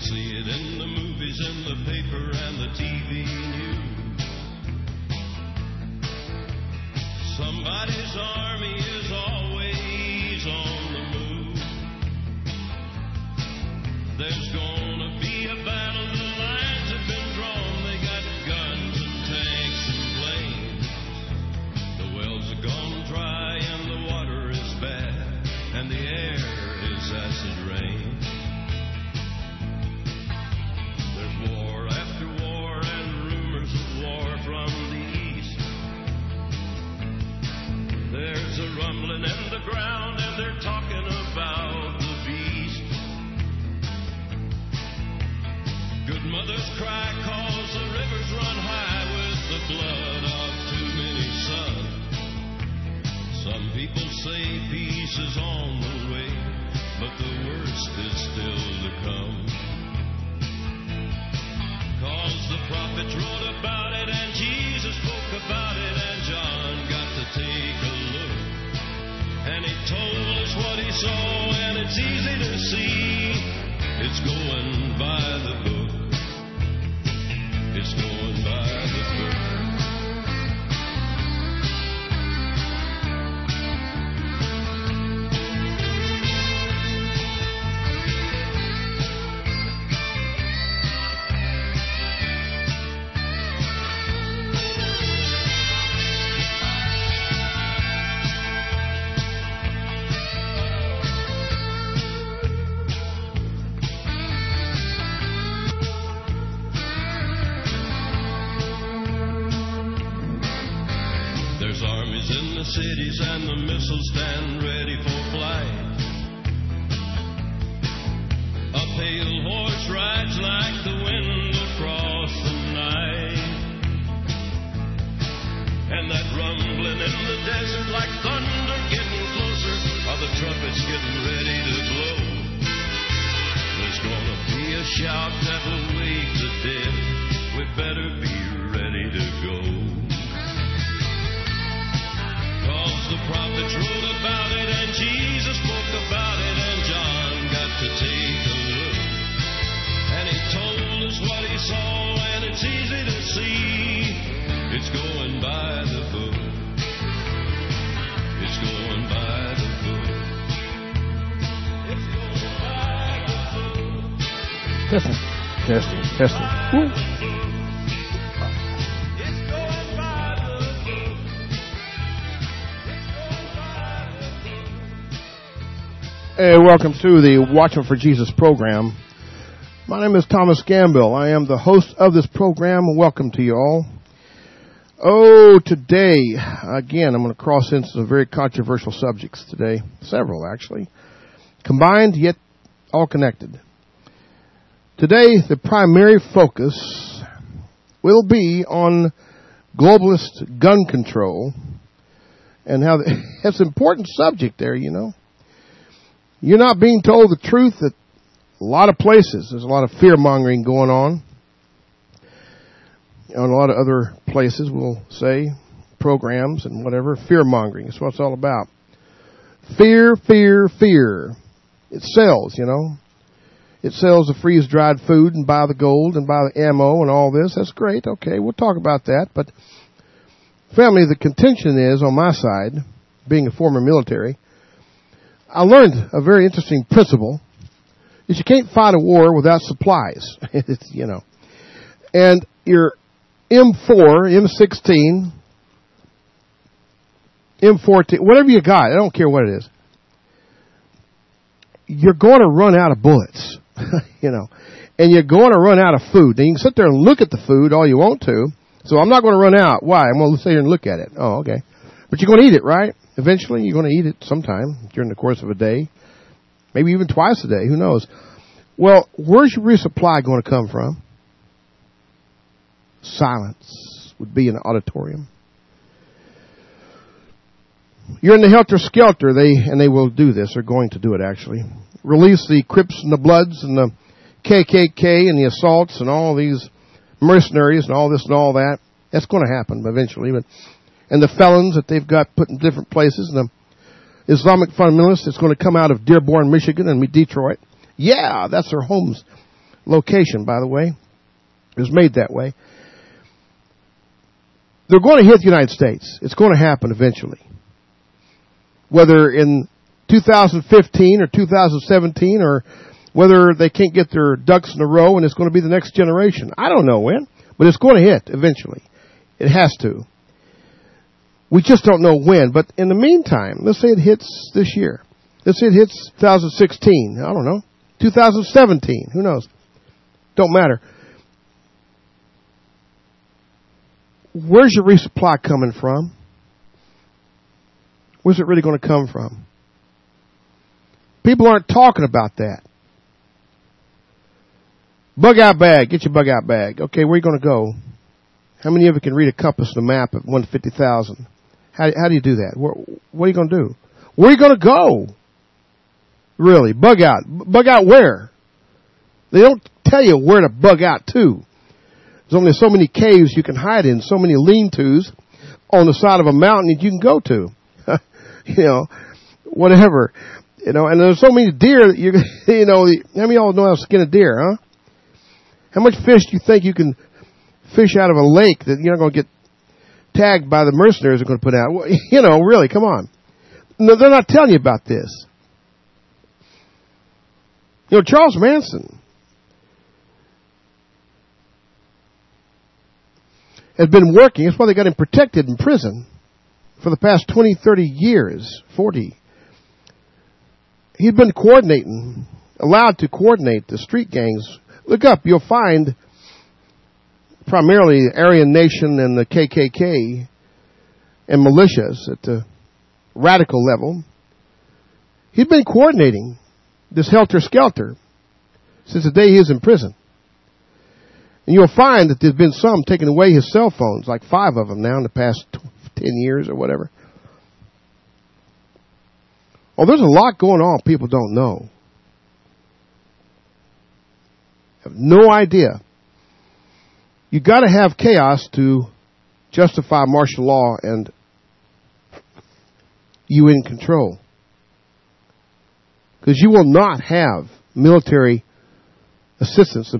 see it in the movies, in the paper, and the TV news. Somebody's army is always on the move. There's gonna be a battle, the lines have been drawn. They got guns and tanks and planes. The wells are gone dry and the water is bad, and the air is acid rain. There's war after war and rumors of war from the east. There's a rumbling in the ground and they're talking about the beast. Good mothers cry 'cause the rivers run high with the blood of too many sons. Some people say peace is on the way, but the worst is still to come. 'Cause the prophets wrote about it and Jesus spoke about it, and John got to take a look. And he told us what he saw, and it's easy to see. It's going by the book. It's going by the book. There's armies in the cities and the missiles stand ready for flight. A pale horse rides like the wind across the night. And that rumbling in the desert like thunder getting closer, are the trumpets getting ready to blow. There's gonna be a shout that will wake the dead. We better be ready to go. 'Cause the prophets wrote about it and Jesus spoke about it, and John got to take a look. And he told us what he saw, and it's easy to see. It's going by the book. It's going by the book. It's going by the book. Testing. Woo. Hey, welcome to the Watching for Jesus program. My name is Thomas Gambill. I am the host of this program. Welcome to you all. Oh, today, again, I'm going to cross into some very controversial subjects today. Several, actually. Combined, yet all connected. Today, the primary focus will be on globalist gun control and how that's an important subject there, you know. You're not being told the truth at a lot of places. There's a lot of fear-mongering going on. A lot of other places will say, programs and whatever, fear-mongering. That's what it's all about. Fear, fear, fear. It sells, you know. It sells the freeze-dried food and buy the gold and buy the ammo and all this. That's great. Okay, we'll talk about that. But, family, the contention is, on my side, being a former military, I learned a very interesting principle, is you can't fight a war without supplies, you know. And your M4, M16, M14, whatever you got, I don't care what it is, you're going to run out of bullets, you know, and you're going to run out of food. Now, you can sit there and look at the food all you want to, so I'm not going to run out. Why? I'm going to sit here and look at it. Oh, okay. But you're going to eat it, right? Eventually, you're going to eat it sometime during the course of a day, maybe even twice a day. Who knows? Well, where's your resupply going to come from? Silence would be in the auditorium. You're in the helter-skelter. They will do this. They're going to do it, actually. Release the Crips and the Bloods and the KKK and the assaults and all these mercenaries and all this and all that. That's going to happen eventually, but. And the felons that they've got put in different places, and the Islamic fundamentalists that's going to come out of Dearborn, Michigan, and Detroit. Yeah, that's their homes. location, by the way. It was made that way. They're going to hit the United States. It's going to happen eventually. Whether in 2015 or 2017 or whether they can't get their ducks in a row and it's going to be the next generation. I don't know when, but it's going to hit eventually. It has to. We just don't know when. But in the meantime, let's say it hits this year. Let's say it hits 2016. I don't know. 2017. Who knows? Don't matter. Where's your resupply coming from? Where's it really going to come from? People aren't talking about that. Bug out bag. Get your bug out bag. Okay, where are you going to go? How many of you can read a compass and a map at 150,000? How do you do that? What are you going to do? Where are you going to go? Really, bug out. Bug out where? They don't tell you where to bug out to. There's only so many caves you can hide in, so many lean-tos on the side of a mountain that you can go to. Whatever. And there's so many deer that how many of y'all know how to skin a deer, huh? How much fish do you think you can fish out of a lake that you're not going to get tagged by the mercenaries are going to put out? Well, really, come on. No, they're not telling you about this. Charles Manson has been working. That's why they got him protected in prison for the past 20, 30 years, 40. He'd been allowed to coordinate the street gangs. Look up, you'll find primarily the Aryan Nation and the KKK and militias at the radical level. He'd been coordinating this helter-skelter since the day he was in prison. And you'll find that there's been some taking away his cell phones, like 5 of them now in the past 10 years or whatever. Oh, there's a lot going on people don't know. Have no idea. You got to have chaos to justify martial law and you in control. Because you will not have military assistance.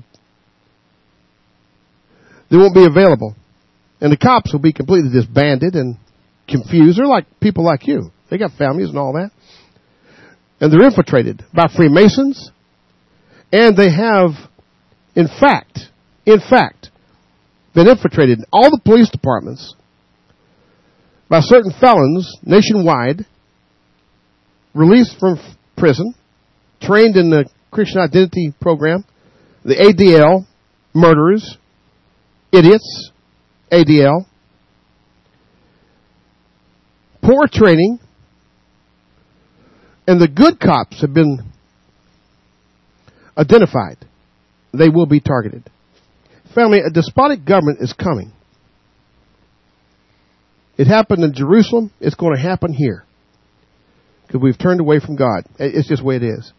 They won't be available. And the cops will be completely disbanded and confused. They're like people like you. They got families and all that. And they're infiltrated by Freemasons. And they have, in fact, been infiltrated in all the police departments by certain felons nationwide, released from prison, trained in the Christian Identity Program, the ADL, murderers, idiots, ADL, poor training, and the good cops have been identified. They will be targeted. Family, a despotic government is coming. It happened in Jerusalem. It's going to happen here. Because we've turned away from God. It's just the way it is.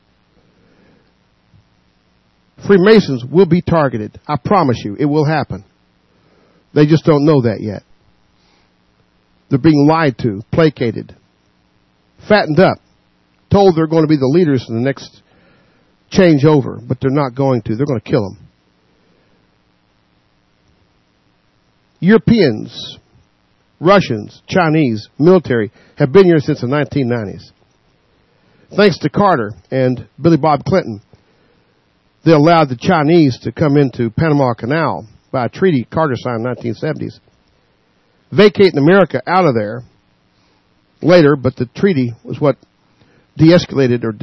Freemasons will be targeted. I promise you, it will happen. They just don't know that yet. They're being lied to, placated, fattened up, told they're going to be the leaders in the next changeover, but they're not going to. They're going to kill them. Europeans, Russians, Chinese, military have been here since the 1990s. Thanks to Carter and Billy Bob Clinton, they allowed the Chinese to come into Panama Canal by a treaty Carter signed in the 1970s. Vacating America out of there later, but the treaty was what de-escalated or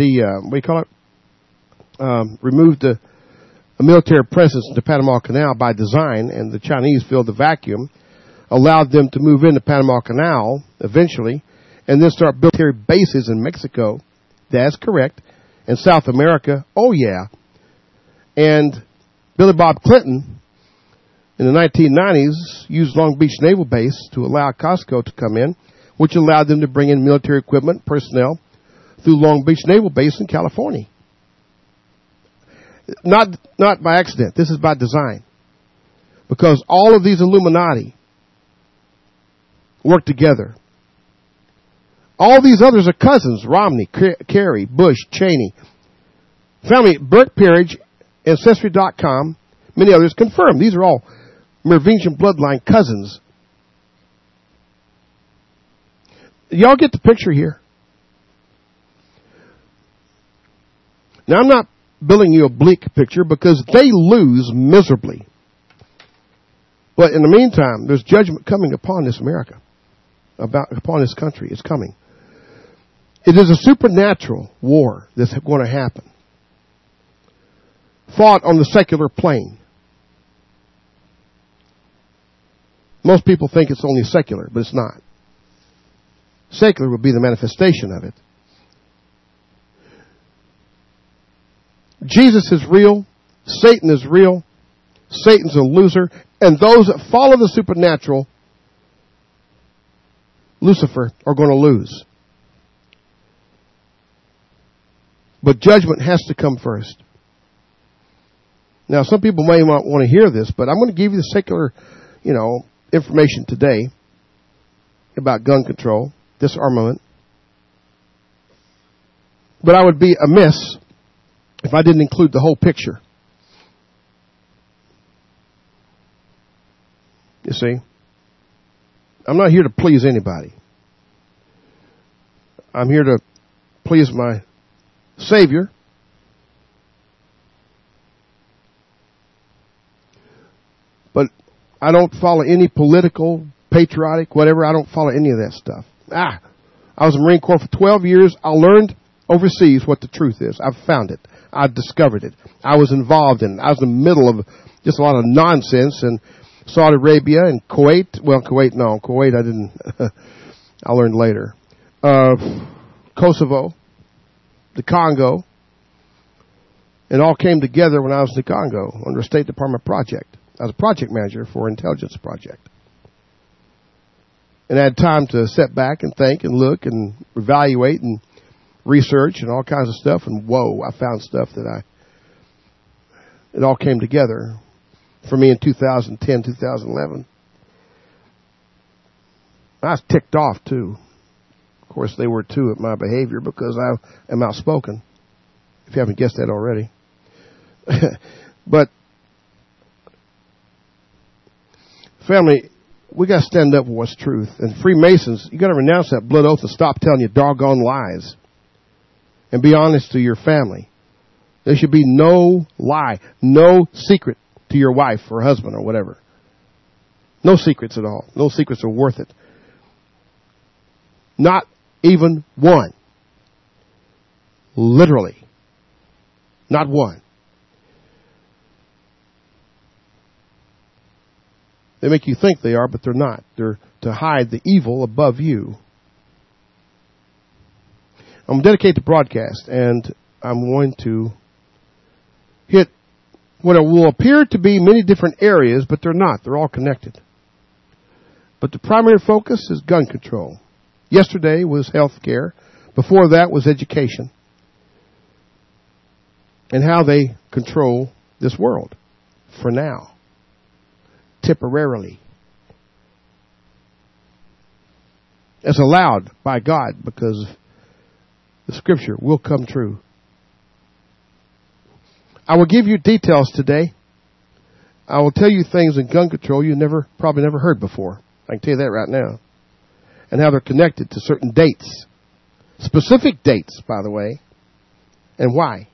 removed a military presence into Panama Canal by design, and the Chinese filled the vacuum, allowed them to move into Panama Canal eventually, and then start military bases in Mexico. That's correct. And South America, oh yeah. And Billy Bob Clinton, in the 1990s, used Long Beach Naval Base to allow Costco to come in, which allowed them to bring in military equipment, personnel, through Long Beach Naval Base in California. Not by accident. This is by design. Because all of these Illuminati work together. All these others are cousins. Romney, Kerry, Bush, Cheney. Family, Burke Peerage Ancestry.com, many others confirm these are all Merovingian bloodline cousins. Y'all get the picture here? Now, I'm not building you a bleak picture because they lose miserably. But in the meantime, there's judgment coming upon this America, upon this country. It's coming. It is a supernatural war that's going to happen, fought on the secular plane. Most people think it's only secular, but it's not. Secular would be the manifestation of it. Jesus is real. Satan is real. Satan's a loser. And those that follow the supernatural, Lucifer, are going to lose. But judgment has to come first. Now, some people may not want to hear this, but I'm going to give you the secular, information today about gun control, disarmament. But I would be amiss if I didn't include the whole picture. You see, I'm not here to please anybody. I'm here to please my Savior. But I don't follow any political, patriotic, whatever. I don't follow any of that stuff. I was in the Marine Corps for 12 years. I learned overseas what the truth is. I've found it. I discovered it. I was involved in it. I was in the middle of just a lot of nonsense in Saudi Arabia and Kuwait. Well, Kuwait I didn't. I learned later. Kosovo, the Congo. It all came together when I was in the Congo under a State Department project. I was a project manager for an intelligence project. And I had time to sit back and think and look and evaluate and research and all kinds of stuff. And whoa, I found stuff that it all came together for me in 2010, 2011. I was ticked off too. Of course, they were too at my behavior because I am outspoken, if you haven't guessed that already. But, family, we got to stand up for what's truth. And Freemasons, you got to renounce that blood oath and stop telling your doggone lies. And be honest to your family. There should be no lie, no secret to your wife or husband or whatever. No secrets at all. No secrets are worth it. Not even one. Literally. Not one. They make you think they are, but they're not. They're to hide the evil above you. I'm dedicated to broadcast, and I'm going to hit what will appear to be many different areas, but they're not. They're all connected. But the primary focus is gun control. Yesterday was health care. Before that was education. And how they control this world for now. Temporarily. It's allowed by God because the scripture will come true. I will give you details today. I will tell you things in gun control you probably never heard before. I can tell you that right now. And how they're connected to certain dates. Specific dates, by the way. And why.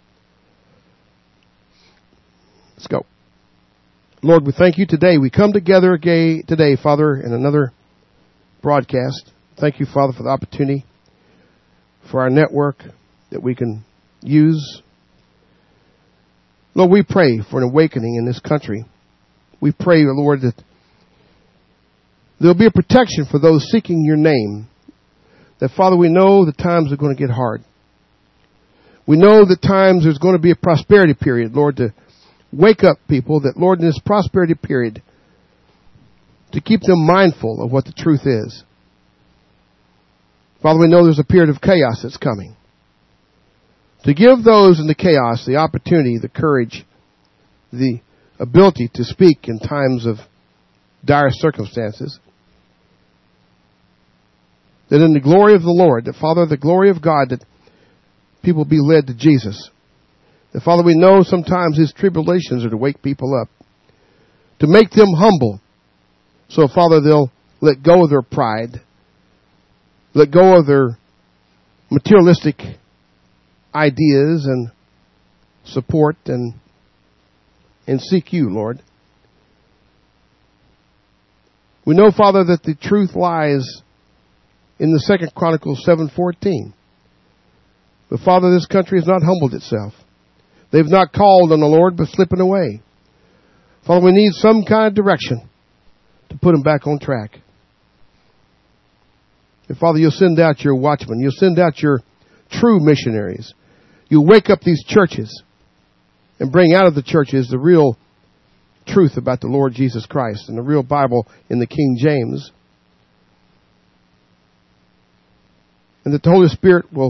Let's go. Lord, we thank you today. We come together today, Father, in another broadcast. Thank you, Father, for the opportunity for our network that we can use. Lord, we pray for an awakening in this country. We pray, Lord, that there'll be a protection for those seeking your name. That, Father, we know the times are going to get hard. We know the times there's going to be a prosperity period, Lord, to wake up people that, Lord, in this prosperity period, to keep them mindful of what the truth is. Father, we know there's a period of chaos that's coming. To give those in the chaos the opportunity, the courage, the ability to speak in times of dire circumstances. That in the glory of the Lord, that, Father, the glory of God, that people be led to Jesus. And Father, we know sometimes these tribulations are to wake people up, to make them humble. So, Father, they'll let go of their pride, let go of their materialistic ideas and support and seek you, Lord. We know, Father, that the truth lies in the 2 Chronicles 7:14. But, Father, this country has not humbled itself. They've not called on the Lord, but slipping away. Father, we need some kind of direction to put them back on track. And, Father, you'll send out your watchmen. You'll send out your true missionaries. You'll wake up these churches and bring out of the churches the real truth about the Lord Jesus Christ and the real Bible in the King James. And that the Holy Spirit will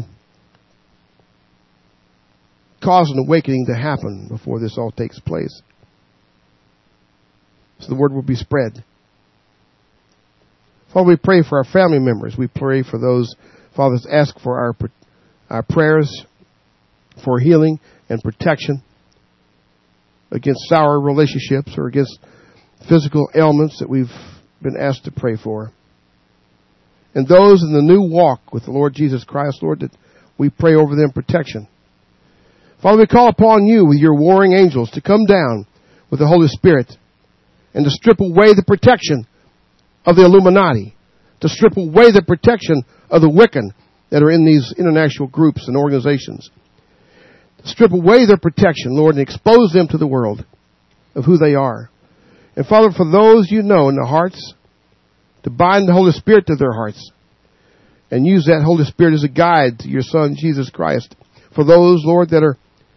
cause an awakening to happen before this all takes place. So the word will be spread. Father, we pray for our family members. We pray for those, Father, that ask for our prayers for healing and protection against sour relationships or against physical ailments that we've been asked to pray for. And those in the new walk with the Lord Jesus Christ, Lord, that we pray over them protection. Father, we call upon you with your warring angels to come down with the Holy Spirit and to strip away the protection of the Illuminati, to strip away the protection of the Wiccan that are in these international groups and organizations. To strip away their protection, Lord, and expose them to the world of who they are. And Father, for those you know in their hearts, to bind the Holy Spirit to their hearts and use that Holy Spirit as a guide to your Son, Jesus Christ. For those, Lord, that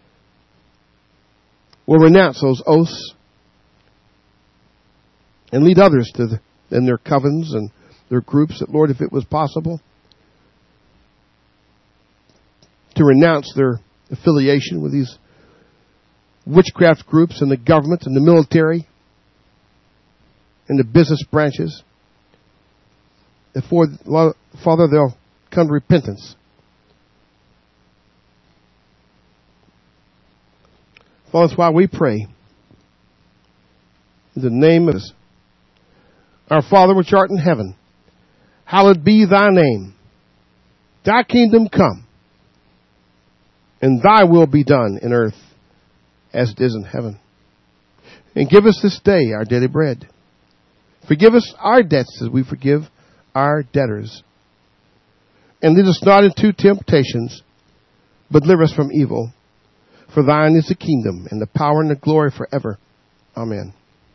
will renounce those oaths and lead others in their covens and their groups, that, Lord, if it was possible, to renounce their affiliation with these witchcraft groups and the government and the military and the business branches. Father, they'll come to repentance. Father, that's why we pray in the name of Jesus. Our Father which art in heaven, hallowed be thy name. Thy kingdom come, and thy will be done in earth as it is in heaven. And give us this day our daily bread. Forgive us our debts as we forgive our debtors. And lead us not into temptations, but deliver us from evil. For thine is the kingdom and the power and the glory forever. Amen.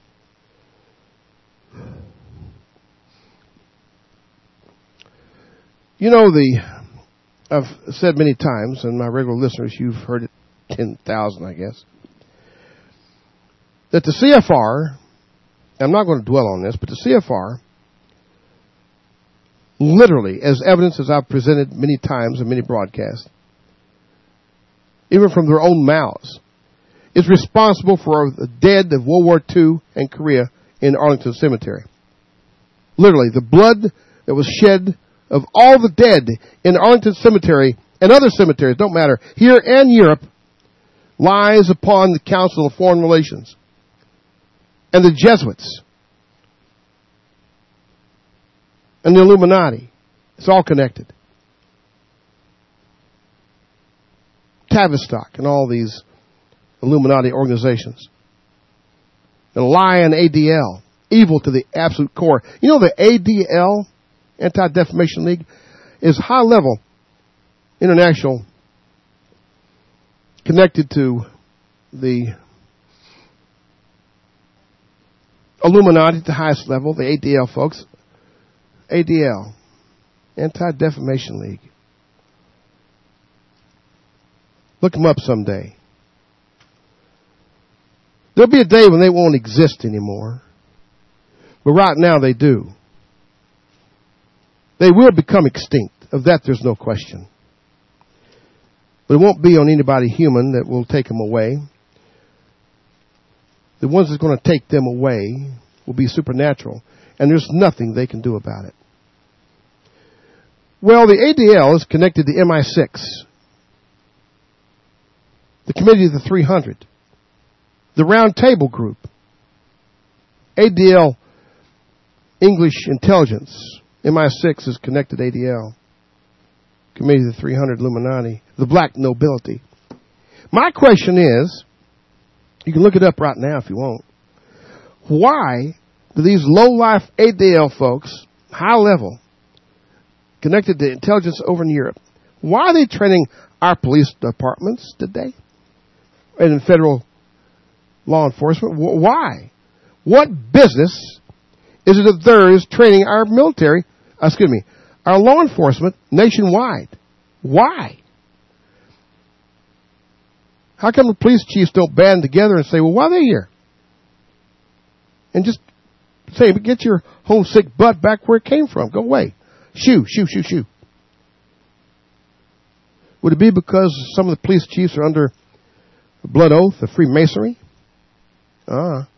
You know, I've said many times, and my regular listeners, you've heard it 10,000, I guess, that the CFR, I'm not going to dwell on this, but the CFR, literally, as evidence as I've presented many times in many broadcasts, even from their own mouths, is responsible for the dead of World War II and Korea in Arlington Cemetery. Literally, the blood that was shed of all the dead in Arlington Cemetery and other cemeteries, don't matter, here and Europe, lies upon the Council of Foreign Relations and the Jesuits and the Illuminati. It's all connected. Tavistock and all these Illuminati organizations. The Lion ADL, evil to the absolute core. You know, the ADL, Anti-Defamation League, is high-level international, connected to the Illuminati at the highest level, the ADL folks. ADL, Anti-Defamation League. Look them up someday. There'll be a day when they won't exist anymore. But right now they do. They will become extinct. Of that there's no question. But it won't be on anybody human that will take them away. The ones that's going to take them away will be supernatural. And there's nothing they can do about it. Well, the ADL is connected to MI6. the Committee of the 300, the Round Table Group, ADL English Intelligence, MI6 is connected to ADL, Committee of the 300, Illuminati, the Black Nobility. My question is, you can look it up right now if you want, why do these low-life ADL folks, high level, connected to intelligence over in Europe, why are they training our police departments today and in federal law enforcement? Why? What business is it of theirs training our military, our law enforcement nationwide? Why? How come the police chiefs don't band together and say, well, why are they here? And just say, get your homesick butt back where it came from. Go away. Shoo. Would it be because some of the police chiefs are under a blood oath of Freemasonry? Or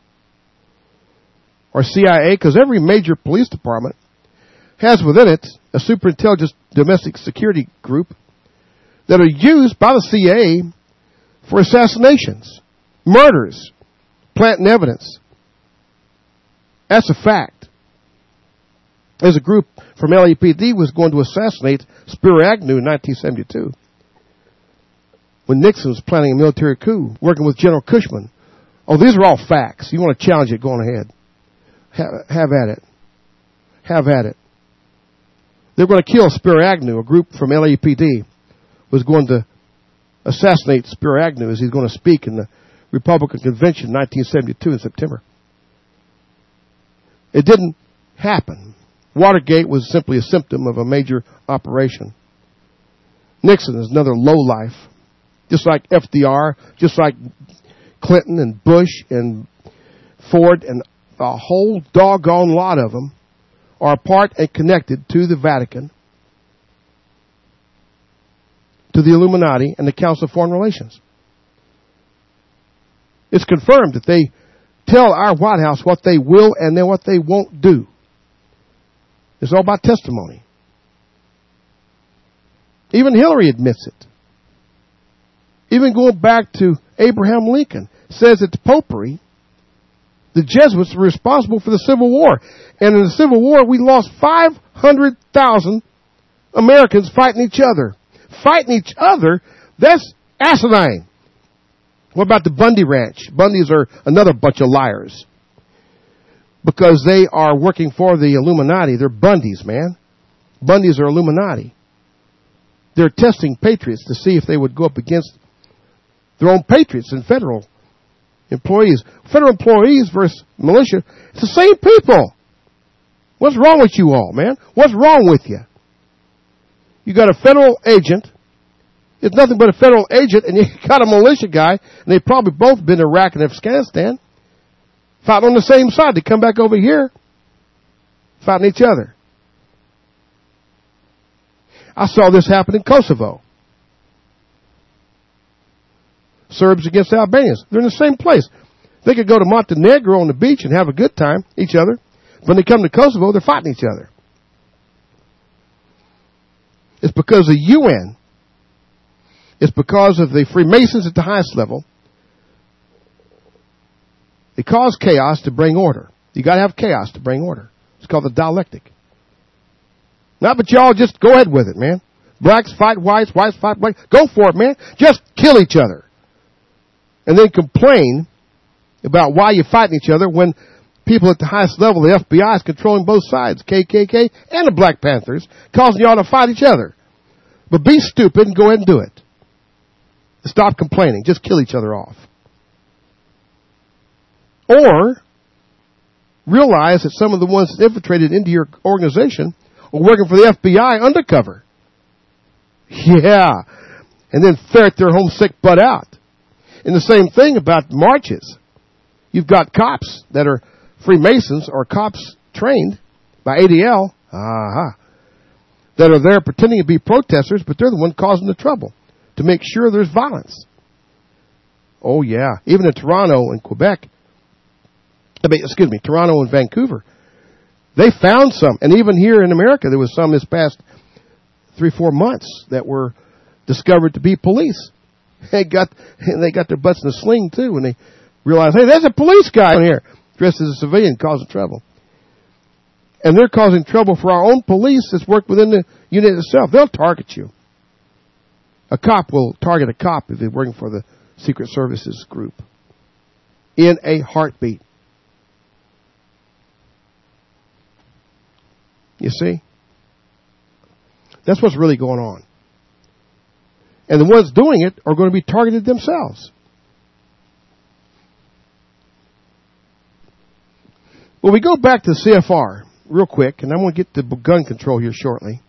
CIA? Because every major police department has within it a superintelligence domestic security group that are used by the CIA for assassinations, murders, planting evidence. That's a fact. There's a group from LAPD was going to assassinate Spiro Agnew in 1972 when Nixon was planning a military coup, working with General Cushman. Oh, these are all facts. You want to challenge it, go on ahead. Have at it. Have at it. They were going to kill Spiro Agnew. A group from LAPD was going to assassinate Spiro Agnew as he's going to speak in the Republican Convention in 1972 in September. It didn't happen. Watergate was simply a symptom of a major operation. Nixon is another lowlife. Just like FDR, just like Clinton and Bush and Ford and a whole doggone lot of them are part and connected to the Vatican, to the Illuminati, and the Council of Foreign Relations. It's confirmed that they tell our White House what they will and then what they won't do. It's all about testimony. Even Hillary admits it. Even going back to Abraham Lincoln, says that the Popery, the Jesuits, were responsible for the Civil War. And in the Civil War, we lost 500,000 Americans fighting each other. Fighting each other? That's asinine. What about the Bundy Ranch? Bundys are another bunch of liars. Because they are working for the Illuminati. They're Bundys, man. Bundys are Illuminati. They're testing patriots to see if they would go up against their own patriots and federal employees. Federal employees versus militia, it's the same people. What's wrong with you all, man? What's wrong with you? You got a federal agent. It's nothing but a federal agent, and you got a militia guy, and they've probably both been in Iraq and Afghanistan, fighting on the same side. They come back over here, fighting each other. I saw this happen in Kosovo. Serbs against Albanians. They're in the same place. They could go to Montenegro on the beach and have a good time, each other. When they come to Kosovo, they're fighting each other. It's because the UN. It's because of the Freemasons at the highest level. They cause chaos to bring order. You got to have chaos to bring order. It's called the dialectic. Not but y'all just go ahead with it, man. Blacks fight whites, whites fight blacks. Go for it, man. Just kill each other. And then complain about why you're fighting each other when people at the highest level, the FBI, is controlling both sides, KKK and the Black Panthers, causing y'all to fight each other. But be stupid and go ahead and do it. Stop complaining. Just kill each other off. Or realize that some of the ones that infiltrated into your organization are working for the FBI undercover. Yeah. And then ferret their homesick butt out. And the same thing about marches. You've got cops that are Freemasons or cops trained by ADL, that are there pretending to be protesters, but they're the one causing the trouble to make sure there's violence. Oh, yeah. Even in Toronto and Quebec, Toronto and Vancouver, they found some. And even here in America, there was some this past 3-4 months that were discovered to be police. They got their butts in a sling too when they realize, hey, there's a police guy in here dressed as a civilian causing trouble. And they're causing trouble for our own police that's worked within the unit itself. They'll target you. A cop will target a cop if they're working for the Secret Services group. In a heartbeat. You see? That's what's really going on. And the ones doing it are going to be targeted themselves. Well, we go back to CFR real quick, and I'm going to get to gun control here shortly.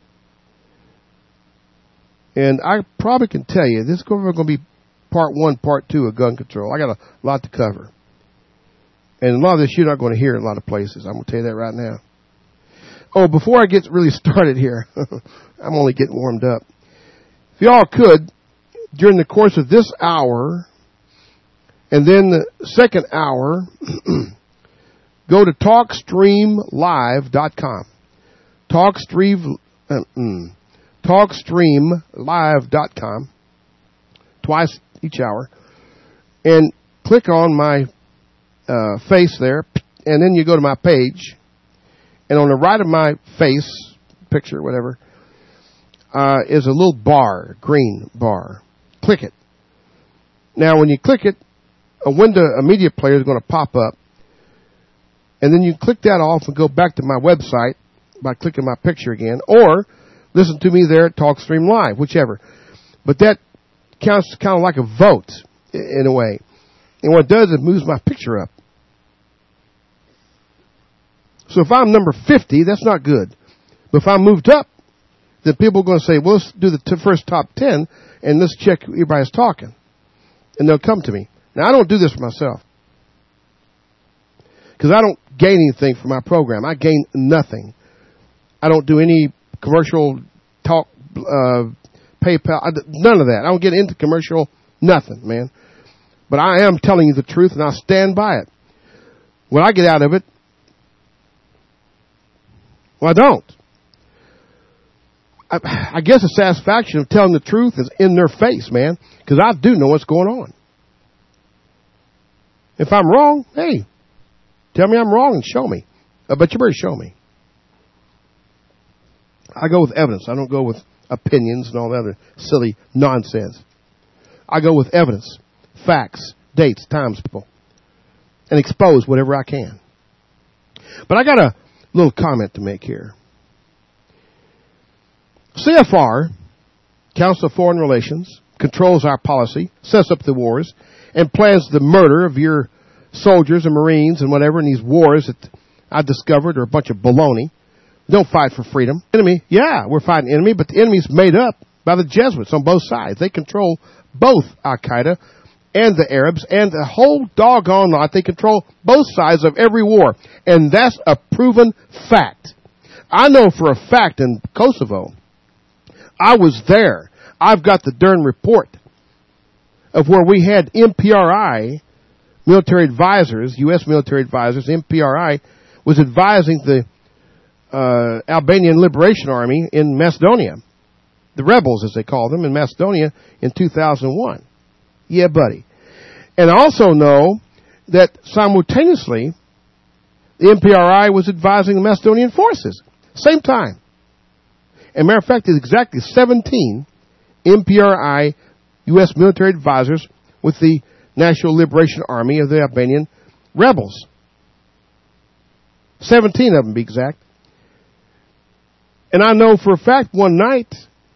And I probably can tell you, this is going to be part 1, part 2 of gun control. I got a lot to cover. And a lot of this you're not going to hear in a lot of places. I'm going to tell you that right now. Oh, before I get really started here, I'm only getting warmed up. If y'all could, during the course of this hour, and then the second hour, go to TalkStreamLive.com. TalkStreamLive.com. Twice each hour. And click on my face there, and then you go to my page. And on the right of my face, picture, whatever, is a little bar, green bar. Click it. Now, when you click it, a media player is going to pop up. And then you click that off and go back to my website by clicking my picture again. Or listen to me there at TalkStream Live, whichever. But that counts kind of like a vote in a way. And what it does, it moves my picture up. So if I'm number 50, that's not good. But if I moved up, then people are going to say, well, let's do the first top 10, and let's check who everybody's talking. And they'll come to me. Now, I don't do this for myself. Because I don't gain anything from my program. I gain nothing. I don't do any commercial talk, PayPal, none of that. I don't get into commercial, nothing, man. But I am telling you the truth, and I'll stand by it. What I get out of it, well, I don't. I guess the satisfaction of telling the truth is in their face, man, because I do know what's going on. If I'm wrong, hey, tell me I'm wrong and show me. But you better show me. I go with evidence. I don't go with opinions and all that other silly nonsense. I go with evidence, facts, dates, times, people, and expose whatever I can. But I got a little comment to make here. CFR, Council of Foreign Relations, controls our policy, sets up the wars, and plans the murder of your soldiers and Marines and whatever in these wars that I discovered are a bunch of baloney. We don't fight for freedom. Enemy, yeah, we're fighting enemy, but the enemy's made up by the Jesuits on both sides. They control both Al-Qaeda and the Arabs and the whole doggone lot. They control both sides of every war. And that's a proven fact. I know for a fact in Kosovo, I was there. I've got the darn report of where we had MPRI, military advisors, U.S. military advisors. MPRI was advising the Albanian Liberation Army in Macedonia. The rebels, as they call them, in Macedonia in 2001. Yeah, buddy. And I also know that simultaneously, the MPRI was advising the Macedonian forces. Same time. As a matter of fact, there's exactly 17 MPRI U.S. military advisors with the National Liberation Army of the Albanian rebels. 17 of them, to be exact. And I know for a fact one night,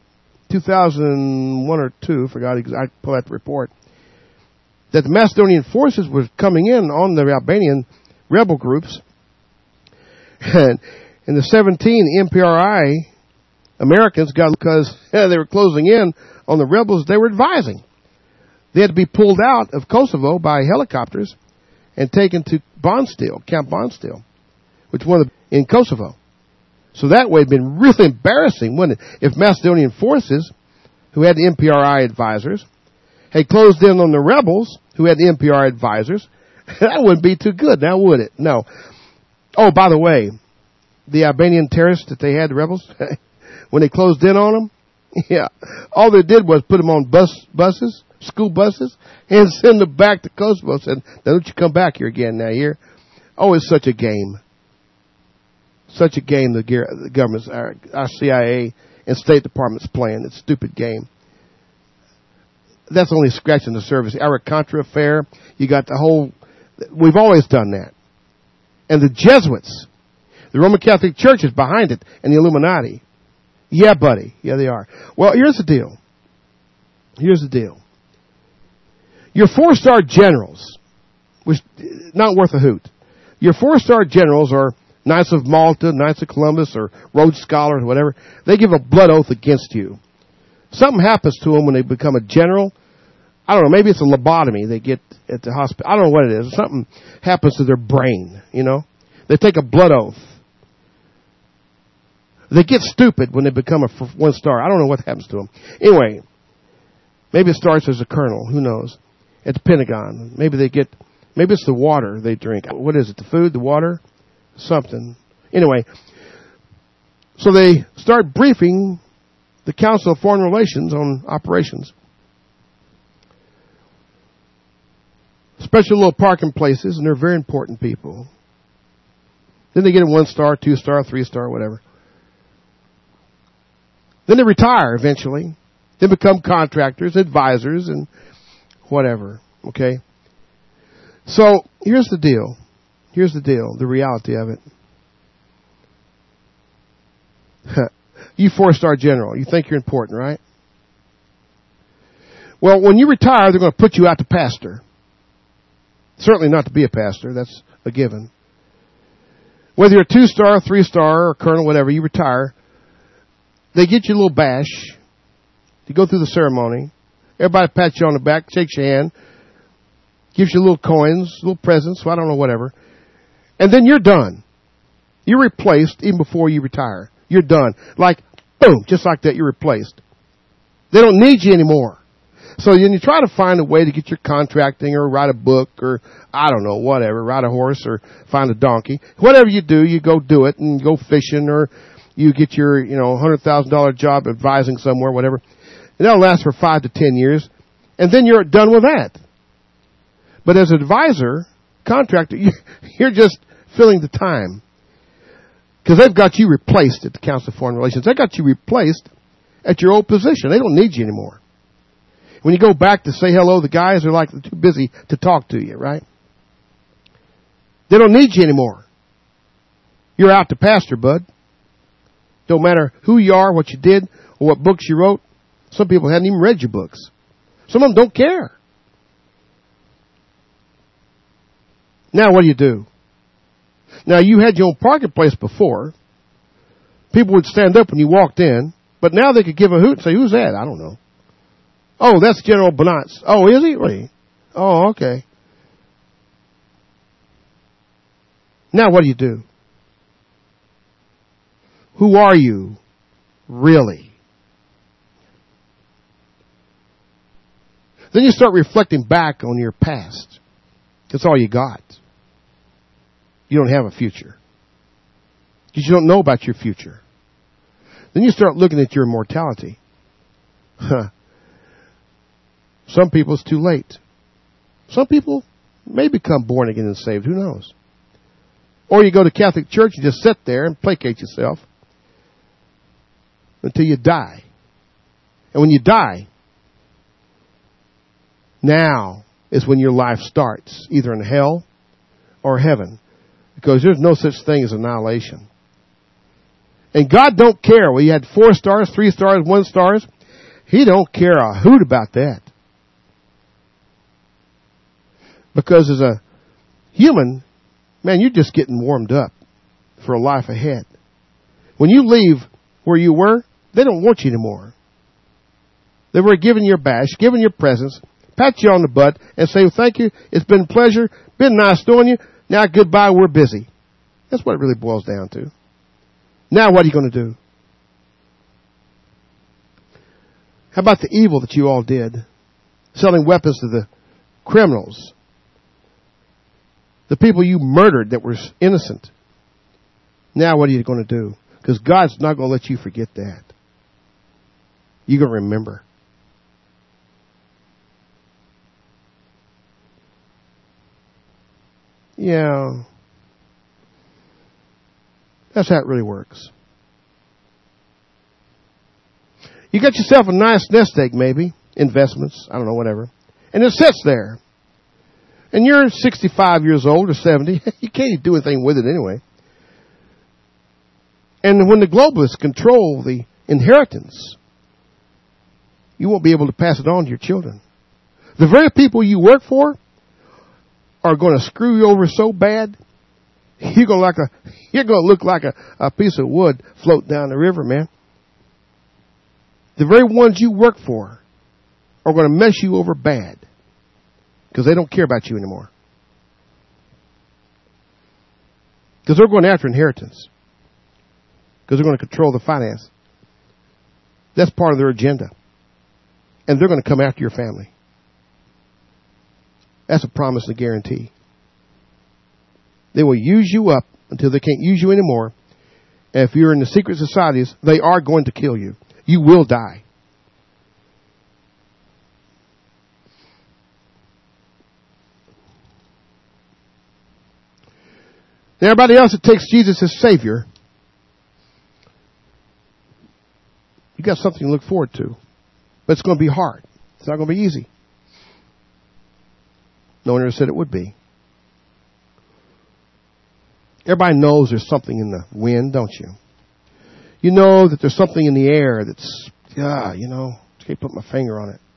2001 or 2, I pulled out the report, that the Macedonian forces were coming in on the Albanian rebel groups. And the 17 MPRI Americans got, because they were closing in on the rebels they were advising. They had to be pulled out of Kosovo by helicopters and taken to Bonsteel, Camp Bonsteel, which in Kosovo. So that way it'd been really embarrassing, wouldn't it? If Macedonian forces, who had the MPRI advisors, had closed in on the rebels, who had the MPRI advisors. That wouldn't be too good, now would it? No. Oh, by the way, the Albanian terrorists that they had, the rebels, when they closed in on them, Yeah. All they did was put them on buses, school buses, and send them back to Kosovo. Said, now don't you come back here again now here. Oh, it's such a game. Such a game the government's, our CIA and State Department's playing. It's a stupid game. That's only scratching the surface. Our Contra affair, you got the whole, we've always done that. And the Jesuits, the Roman Catholic Church is behind it, and the Illuminati. Yeah, buddy. Yeah, they are. Well, here's the deal. Here's the deal. Your 4-star generals, which not worth a hoot. Your 4-star generals are Knights of Malta, Knights of Columbus, or Rhodes Scholars, whatever. They give a blood oath against you. Something happens to them when they become a general. I don't know. Maybe it's a lobotomy they get at the hospital. I don't know what it is. Something happens to their brain, you know. They take a blood oath. They get stupid when they become a 1-star. I don't know what happens to them. Anyway, maybe it starts as a colonel. Who knows? At the Pentagon. Maybe it's the water they drink. What is it? The food, the water? Something. Anyway, so they start briefing the Council of Foreign Relations on operations. Special little parking places, and they're very important people. Then they get a 1-star, 2-star, 3-star, whatever. Then they retire eventually. They become contractors, advisors, and whatever. Okay? So, here's the deal. Here's the deal, the reality of it. You 4-star general, you think you're important, right? Well, when you retire, they're going to put you out to pastor. Certainly not to be a pastor, that's a given. Whether you're a 2-star, 3-star, or colonel, whatever, you retire, they get you a little bash. You go through the ceremony. Everybody pats you on the back, shakes your hand, gives you little coins, little presents, I don't know, whatever. And then you're done. You're replaced even before you retire. You're done. Like, boom, just like that, you're replaced. They don't need you anymore. So then you try to find a way to get your contracting or write a book or, I don't know, whatever, ride a horse or find a donkey. Whatever you do, you go do it and go fishing or you get your, $100,000 job advising somewhere, whatever. And that'll last for 5 to 10 years. And then you're done with that. But as an advisor, contractor, you're just filling the time. Because they've got you replaced at the Council of Foreign Relations. They got you replaced at your old position. They don't need you anymore. When you go back to say hello, the guys are like too busy to talk to you, right? They don't need you anymore. You're out to pasture, bud. Don't matter who you are, what you did, or what books you wrote. Some people hadn't even read your books. Some of them don't care. Now what do? Now you had your own parking place before. People would stand up when you walked in, but now they could give a hoot and say, who's that? I don't know. Oh, that's General Bonatz. Oh, is he? Really? Oh, okay. Now what do? Who are you, really? Then you start reflecting back on your past. That's all you got. You don't have a future. Because you don't know about your future. Then you start looking at your mortality. Some people, it's too late. Some people may become born again and saved. Who knows? Or you go to Catholic Church and just sit there and placate yourself until you die. And when you die, now is when your life starts, either in hell or heaven. Because there's no such thing as annihilation. And God don't care whether you had 4 stars, 3 stars, 1 stars. He don't care a hoot about that. Because as a human, man, you're just getting warmed up for a life ahead. When you leave where you were, they don't want you anymore. They were giving you a bash, giving you presents, pat you on the butt, and say, thank you, it's been a pleasure, been nice knowing you, now goodbye, we're busy. That's what it really boils down to. Now what are you going to do? How about the evil that you all did? Selling weapons to the criminals. The people you murdered that were innocent. Now what are you going to do? Because God's not going to let you forget that. you're going to remember. Yeah. That's how it really works. You got yourself a nice nest egg, maybe. Investments. I don't know, whatever. And it sits there. And you're 65 years old or 70. You can't do anything with it anyway. And when the globalists control the inheritance, you won't be able to pass it on to your children. The very people you work for are going to screw you over so bad, you're going to look like a piece of wood floating down the river, man. The very ones you work for are going to mess you over bad because they don't care about you anymore. Because they're going after inheritance. Because they're going to control the finance. That's part of their agenda. And they're going to come after your family. That's a promise and a guarantee. They will use you up until they can't use you anymore. And if you're in the secret societies, they are going to kill you. You will die. Now, everybody else that takes Jesus as Savior, you got something to look forward to. But it's going to be hard. It's not going to be easy. No one ever said it would be. Everybody knows there's something in the wind, don't you? You know that there's something in the air that's, I can't put my finger on it.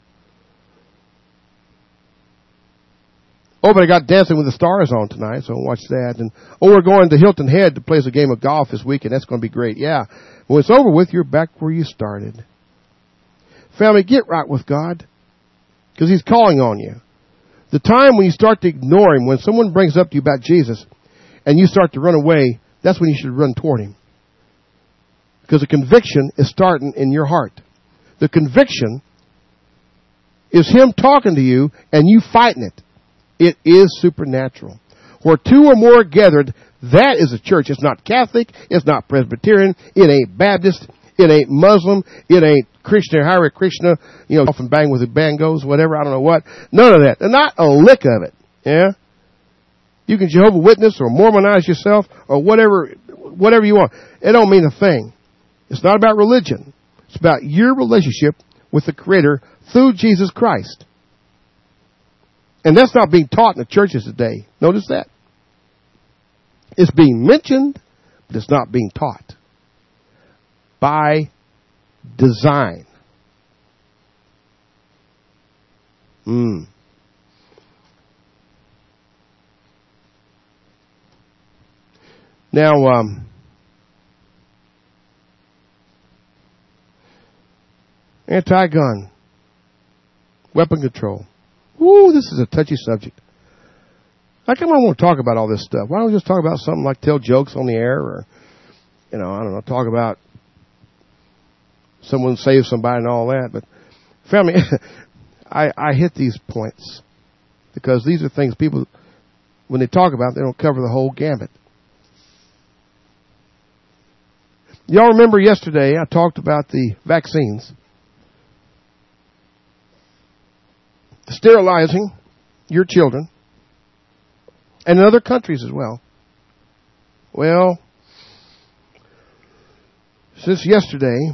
Oh, but I got Dancing with the Stars on tonight, so watch that. And we're going to Hilton Head to play a game of golf this week, and that's going to be great. Yeah. When it's over with, you're back where you started. Family, get right with God, because He's calling on you. The time when you start to ignore Him, when someone brings up to you about Jesus, and you start to run away, that's when you should run toward Him. Because the conviction is starting in your heart. The conviction is Him talking to you and you fighting it. It is supernatural. Where two or more are gathered, that is a church. It's not Catholic. It's not Presbyterian. It ain't Baptist. It ain't Muslim. It ain't Krishna, Hare Krishna, off and bang with the bangos, whatever, I don't know what. None of that. Not a lick of it. Yeah? You can Jehovah Witness or Mormonize yourself or whatever you want. It don't mean a thing. It's not about religion. It's about your relationship with the Creator through Jesus Christ. And that's not being taught in the churches today. Notice that. It's being mentioned, but it's not being taught. By design. Now, anti-gun, weapon control. Ooh, this is a touchy subject. How come I want to talk about all this stuff? Why don't we just talk about something like tell jokes on the air or, I don't know, talk about someone save somebody and all that. But family, I hit these points because these are things people, when they talk about, they don't cover the whole gamut. Y'all remember yesterday I talked about the vaccines. Sterilizing your children. And in other countries as well. Well, since yesterday,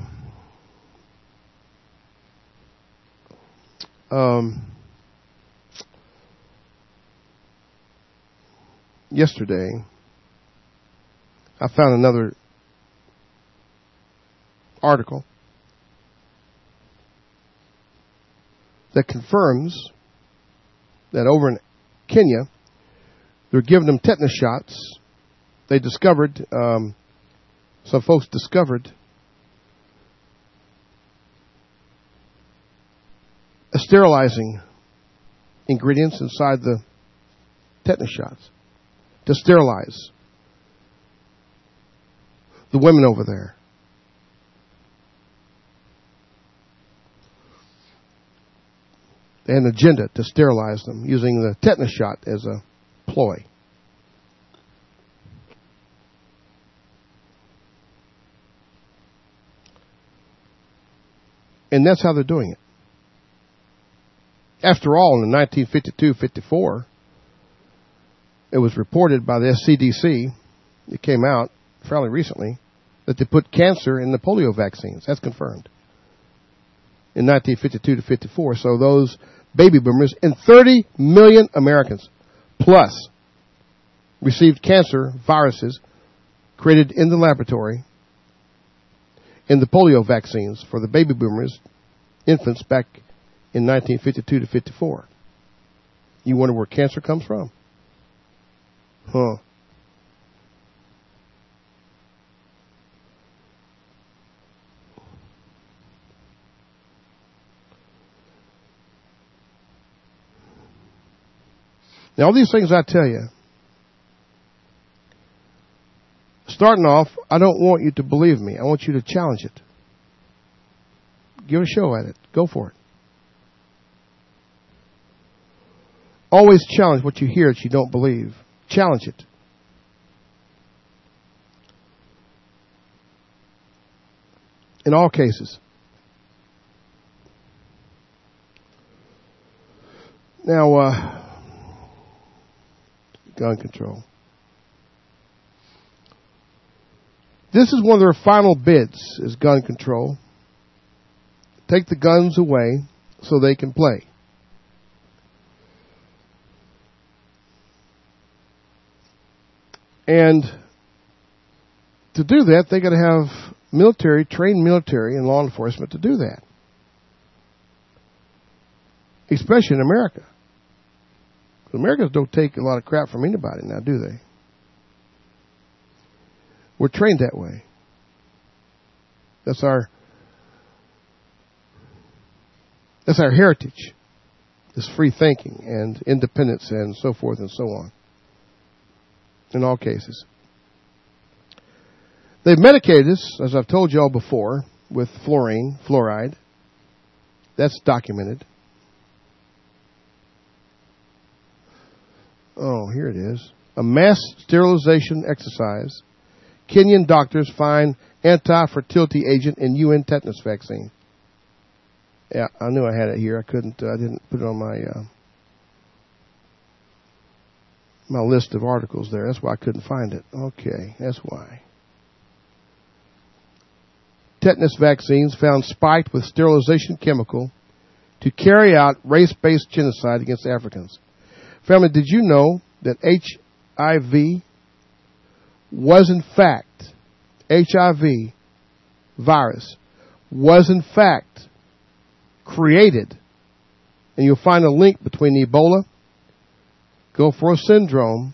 I found another article that confirms that over in Kenya, they're giving them tetanus shots. They discovered, some folks discovered sterilizing ingredients inside the tetanus shots to sterilize the women over there. They had an agenda to sterilize them using the tetanus shot as a ploy. And that's how they're doing it. After all, in 1952-54, it was reported by the CDC, it came out fairly recently, that they put cancer in the polio vaccines. That's confirmed. In 1952-54. So those baby boomers, and 30 million Americans plus received cancer viruses created in the laboratory in the polio vaccines for the baby boomers, infants back in 1952-54. You wonder where cancer comes from? Huh. Now, all these things I tell you, starting off, I don't want you to believe me. I want you to challenge it. Give a show at it. Go for it. Always challenge what you hear that you don't believe. Challenge it. In all cases. Now, gun control. This is one of their final bids, is gun control. Take the guns away so they can play. And to do that, they got to have military, trained military and law enforcement to do that. Especially in America. Americans don't take a lot of crap from anybody now, do they? We're trained that way. That's our heritage. This free thinking and independence and so forth and so on. In all cases. They've medicated us, as I've told you all before, with fluoride. That's documented. Oh, here it is. A mass sterilization exercise. Kenyan doctors find anti-fertility agent in UN tetanus vaccine. Yeah, I knew I had it here. I didn't put it on my list of articles there. That's why I couldn't find it. Okay, that's why. Tetanus vaccines found spiked with sterilization chemical to carry out race-based genocide against Africans. Family, did you know that HIV was in fact, HIV virus was in fact created, and you'll find a link between Ebola, Gulf War syndrome,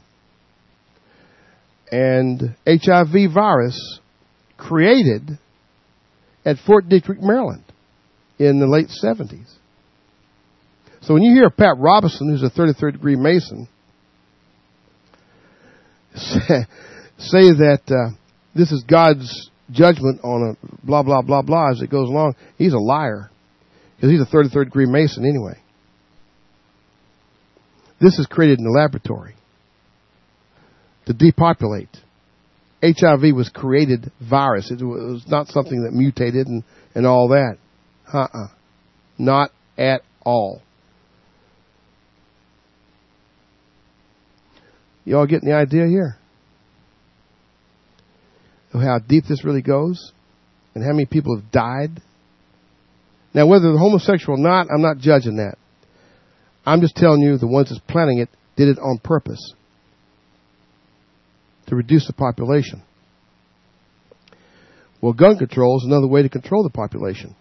and HIV virus created at Fort Detrick, Maryland in the late 70s. So when you hear Pat Robertson, who's a 33rd degree Mason, say that this is God's judgment on a blah, blah, blah, blah as it goes along, he's a liar. Because he's a 33rd degree Mason anyway. This is created in the laboratory to depopulate. HIV was created virus. It was not something that mutated and all that. Not at all. You all getting the idea here? Of how deep this really goes? And how many people have died? Now, whether they're homosexual or not, I'm not judging that. I'm just telling you the ones that's planning it did it on purpose. To reduce the population. Well, gun control is another way to control the population.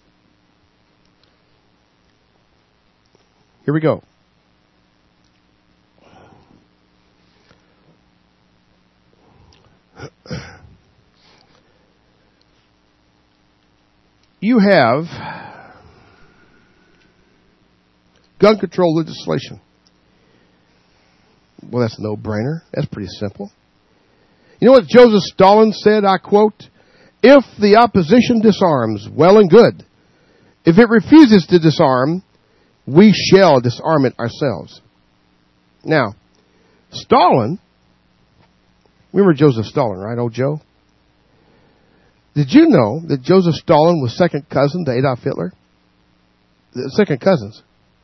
Here we go. You have gun control legislation. Well, that's a no-brainer. That's pretty simple. You know what Joseph Stalin said, I quote, "If the opposition disarms, well and good. If it refuses to disarm, we shall disarm it ourselves." Now, Stalin, remember Joseph Stalin, right, old Joe? Did you know that Joseph Stalin was second cousin to Adolf Hitler? Second cousins.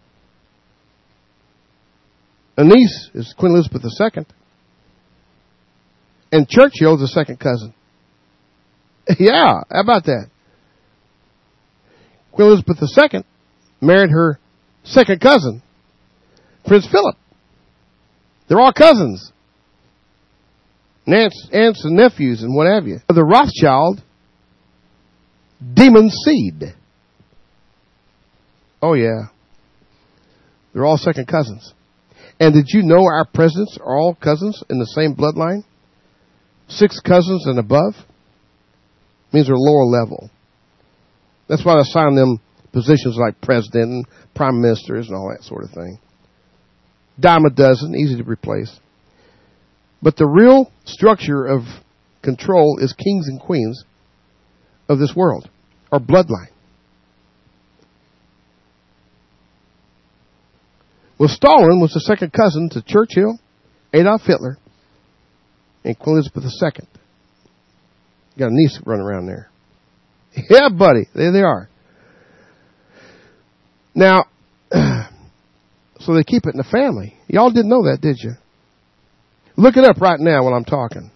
A niece is Queen Elizabeth II. And Churchill is a second cousin. Yeah, how about that? Queen Elizabeth II married her second cousin, Prince Philip. They're all cousins. Aunts and nephews and what have you. The Rothschild demon seed. Oh yeah. They're all second cousins. And did you know our presidents are all cousins in the same bloodline? 6 cousins and above? Means they're lower level. That's why they assign them positions like president and prime ministers and all that sort of thing. Dime a dozen, easy to replace. But the real structure of control is kings and queens of this world, or bloodline. Well, Stalin was the second cousin to Churchill, Adolf Hitler, and Queen Elizabeth II. Got a niece running around there. Yeah, buddy, there they are. Now, so they keep it in the family. Y'all didn't know that, did you? Look it up right now while I'm talking.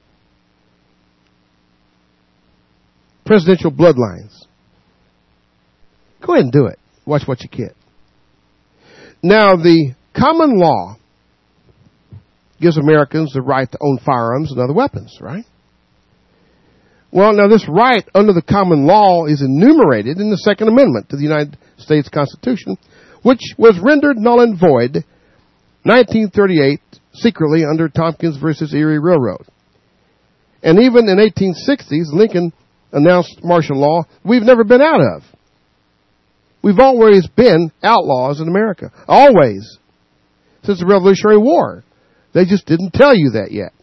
Presidential bloodlines. Go ahead and do it. Watch what you get. Now, the common law gives Americans the right to own firearms and other weapons, right? Well, now this right under the common law is enumerated in the Second Amendment to the United States Constitution, which was rendered null and void 1938 secretly under Tompkins versus Erie Railroad. And even in 1860s, Lincoln announced martial law we've never been out of. We've always been outlaws in America. Always. Since the Revolutionary War. They just didn't tell you that yet.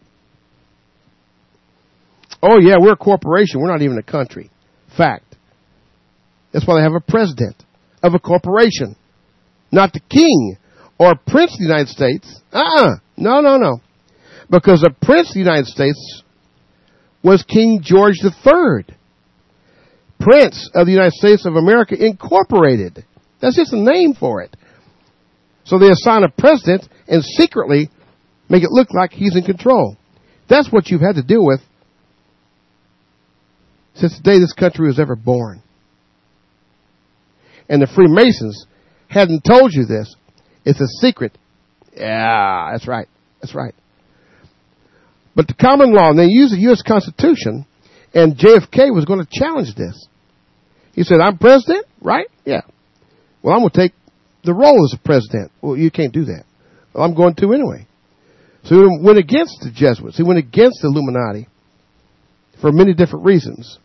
Oh yeah, we're a corporation. We're not even a country. Fact. That's why they have a president of a corporation. Not the king or prince of the United States. No. Because the prince of the United States was King George III. Prince of the United States of America Incorporated. That's just a name for it. So they assign a president and secretly make it look like he's in control. That's what you've had to deal with since the day this country was ever born. And the Freemasons hadn't told you this. It's a secret. Yeah, that's right. That's right. But the common law, and they use the U.S. Constitution, and JFK was going to challenge this. He said, I'm president, right? Yeah. Well, I'm going to take the role as a president. Well, you can't do that. Well, I'm going to anyway. So he went against the Jesuits. He went against the Illuminati for many different reasons.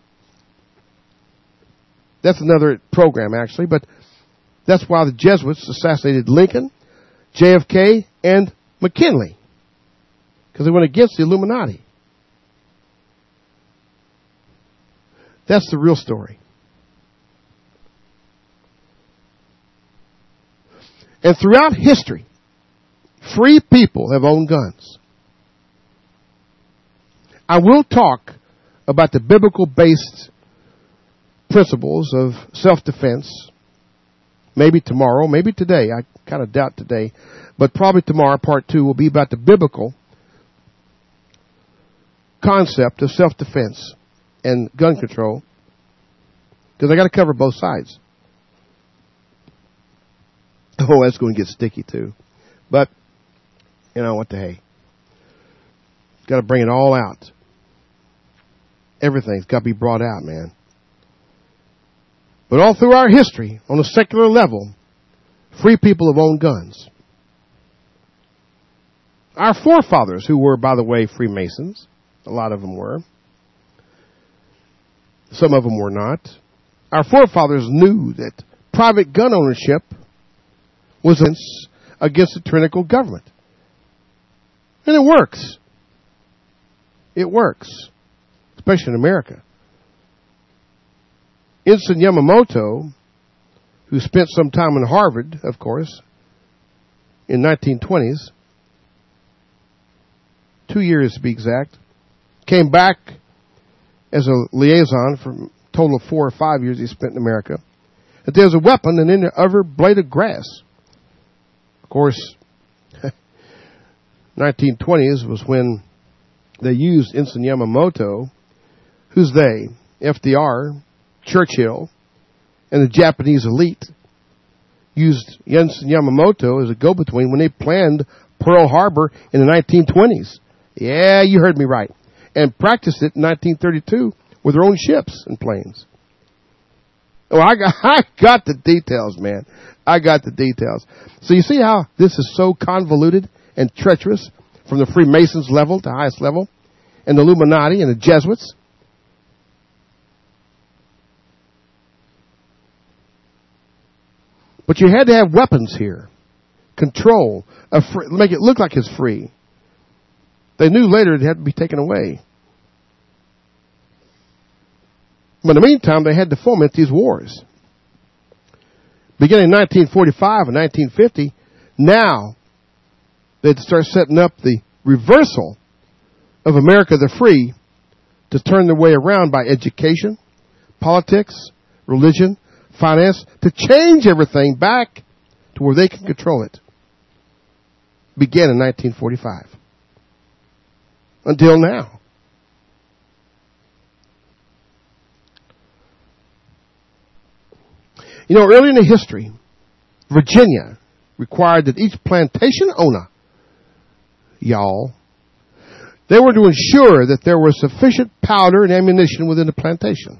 That's another program, actually, but that's why the Jesuits assassinated Lincoln, JFK, and McKinley. Because they went against the Illuminati. That's the real story. And throughout history, free people have owned guns. I will talk about the biblical-based principles of self-defense. Maybe tomorrow, maybe today. I kind of doubt today. But probably tomorrow, part 2, will be about the biblical concept of self-defense and gun control. Because I got to cover both sides. Oh, that's going to get sticky too. But, you know, what the hey. Got to bring it all out. Everything's got to be brought out, man. But all through our history, on a secular level, free people have owned guns. Our forefathers, who were, by the way, Freemasons, a lot of them were. Some of them were not. Our forefathers knew that private gun ownership was against the tyrannical government. And it works. It works. Especially in America. Ensign Yamamoto, who spent some time in Harvard, of course, in 1920s, 2 years to be exact, came back as a liaison for a total of 4 or 5 years he spent in America, that there's a weapon in every blade of grass. Of course, 1920s was when they used Ensign Yamamoto. Who's they? FDR, Churchill, and the Japanese elite used Ensign Yamamoto as a go-between when they planned Pearl Harbor in the 1920s. Yeah, you heard me right. And practiced it in 1932 with their own ships and planes. Oh, I got the details, man. I got the details. So you see how this is so convoluted and treacherous from the Freemasons level to highest level, and the Illuminati and the Jesuits? But you had to have weapons here. Control. Make it look like it's free. They knew later it had to be taken away. But in the meantime, they had to foment these wars. Beginning in 1945 and 1950, now they'd start setting up the reversal of America the Free to turn their way around by education, politics, religion, finance, to change everything back to where they can control it. Began in 1945. Until now. You know, early in the history, Virginia required that each plantation owner, they were to ensure that there was sufficient powder and ammunition within the plantation.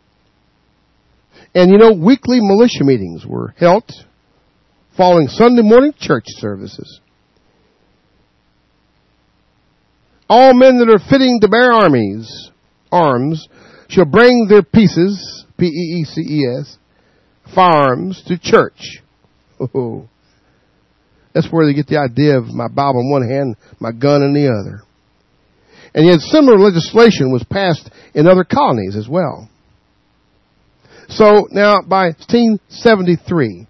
And, weekly militia meetings were held following Sunday morning church services. All men that are fitting to bear arms, shall bring their pieces, P-E-E-C-E-S, firearms to church. Oh, that's where they get the idea of my Bible in one hand, my gun in the other. And yet similar legislation was passed in other colonies as well. So now by 1673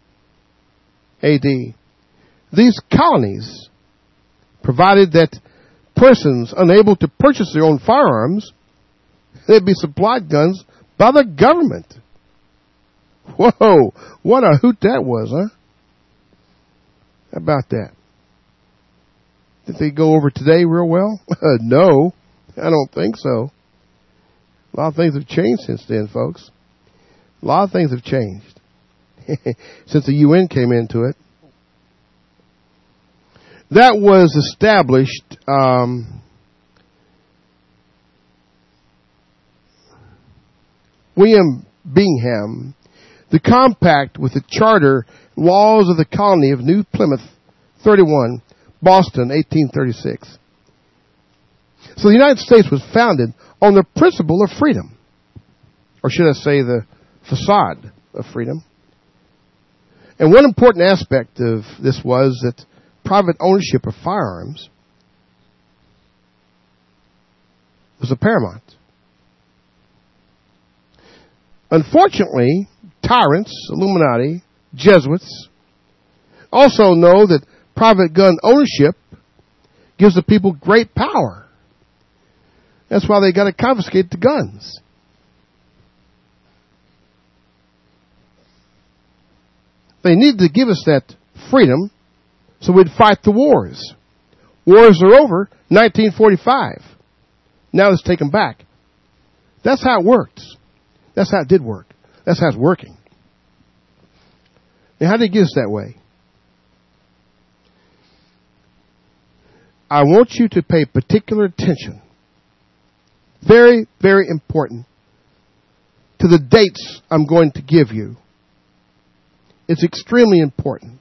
AD, these colonies provided that persons unable to purchase their own firearms, they'd be supplied guns by the government. Whoa, what a hoot that was, huh? How about that? Did they go over today real well? No, I don't think so. A lot of things have changed since then, folks. A lot of things have changed since the UN came into it. That was established William Bingham, the compact with the charter laws of the colony of New Plymouth, 31, Boston, 1836. So the United States was founded on the principle of freedom. Or should I say the facade of freedom. And one important aspect of this was that private ownership of firearms was a paramount. Unfortunately, tyrants, Illuminati, Jesuits, also know that private gun ownership gives the people great power. That's why they got to confiscate the guns. They need to give us that freedom so we'd fight the wars. Wars are over, 1945. Now let's take them back. That's how it works. That's how it did work. That's how it's working. Now, how did it get us that way? I want you to pay particular attention, very, very important, to the dates I'm going to give you. It's extremely important.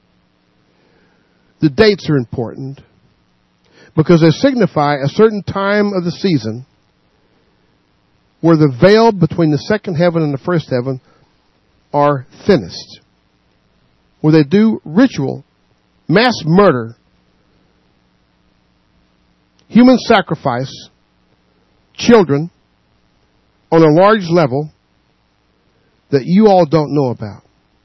The dates are important because they signify a certain time of the season where the veil between the second heaven and the first heaven are thinnest, where they do ritual, mass murder, human sacrifice, children on a large level that you all don't know about.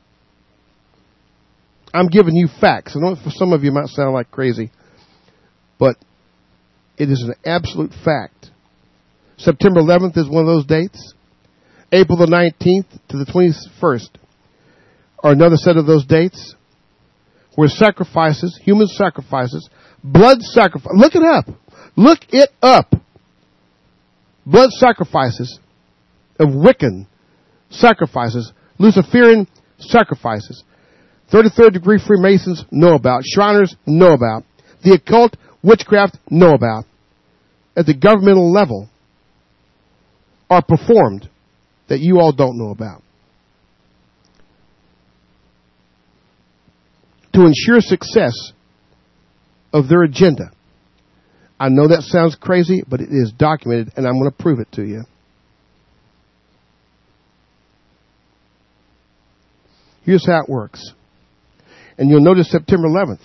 I'm giving you facts. I know for some of you it might sound like crazy, but it is an absolute fact September 11th is one of those dates. April the 19th to the 21st are another set of those dates where sacrifices, human sacrifices, blood sacrifice. Look it up. Look it up. Blood sacrifices of Wiccan sacrifices, Luciferian sacrifices, 33rd degree Freemasons know about, Shriners know about, the occult, witchcraft know about, at the governmental level are performed that you all don't know about. To ensure success of their agenda. I know that sounds crazy, but it is documented, and I'm going to prove it to you. Here's how it works. And you'll notice September 11th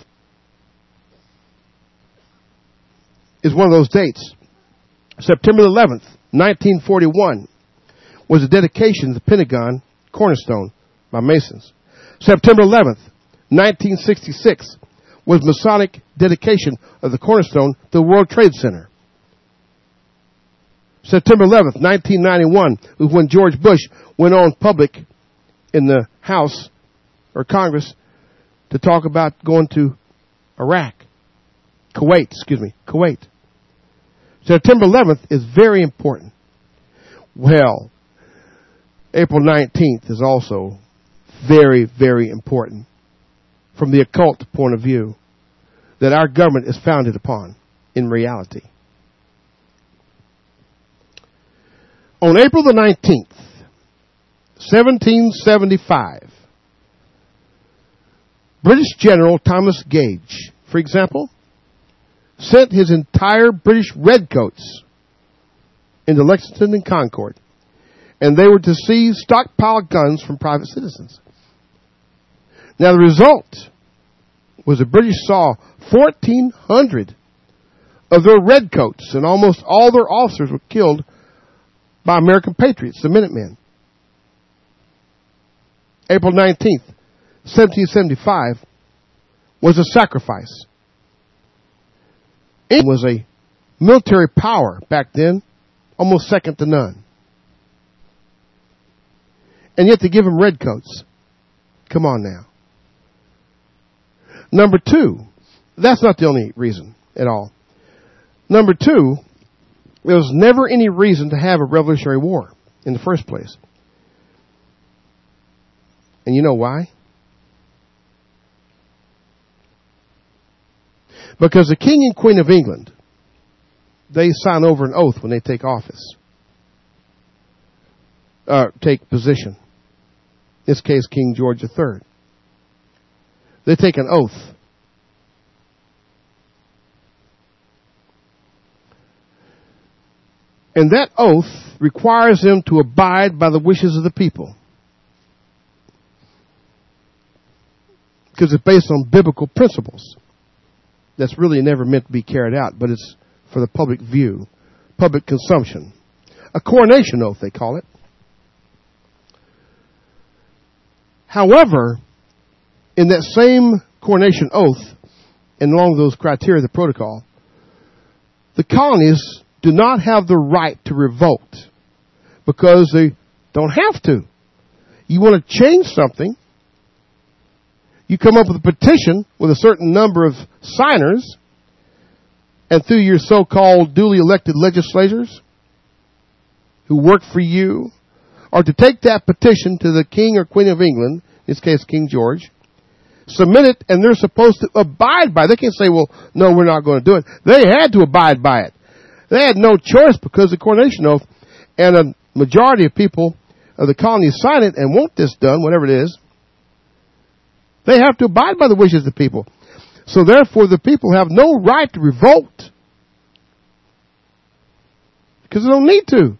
is one of those dates. September 11th, 1941, was the dedication of the Pentagon cornerstone by Masons. September 11th, 1966, was Masonic dedication of the cornerstone to the World Trade Center. September 11th, 1991, was when George Bush went on public in the House or Congress to talk about going to Kuwait. September 11th is very important. Well, April 19th is also very, very important from the occult point of view that our government is founded upon in reality. On April the 19th, 1775, British General Thomas Gage, for example, sent his entire British redcoats into Lexington and Concord, and they were to seize stockpile guns from private citizens. Now the result was the British saw 1,400 of their redcoats, and almost all their officers were killed by American patriots, the Minutemen. April 19th, 1775, was a sacrifice. England was a military power back then, almost second to none. And yet they give them redcoats. Come on now. Number two, that's not the only reason at all. Number two, there was never any reason to have a Revolutionary War in the first place. And you know why? Because the King and Queen of England, they sign over an oath when they take office. Take position. In this case, King George III. They take an oath. And that oath requires them to abide by the wishes of the people. Because it's based on biblical principles. That's really never meant to be carried out, but it's for the public view, public consumption. A coronation oath, they call it. However, in that same coronation oath, and along those criteria, the protocol, the colonies do not have the right to revolt because they don't have to. You want to change something, you come up with a petition with a certain number of signers, and through your so-called duly elected legislators who work for you, are to take that petition to the King or Queen of England, in this case King George, submit it, and they're supposed to abide by it. They can't say, well, no, we're not going to do it. They had to abide by it. They had no choice because of the coronation oath, and a majority of people of the colonies sign it and want this done, whatever it is. They have to abide by the wishes of the people. So therefore, the people have no right to revolt because they don't need to.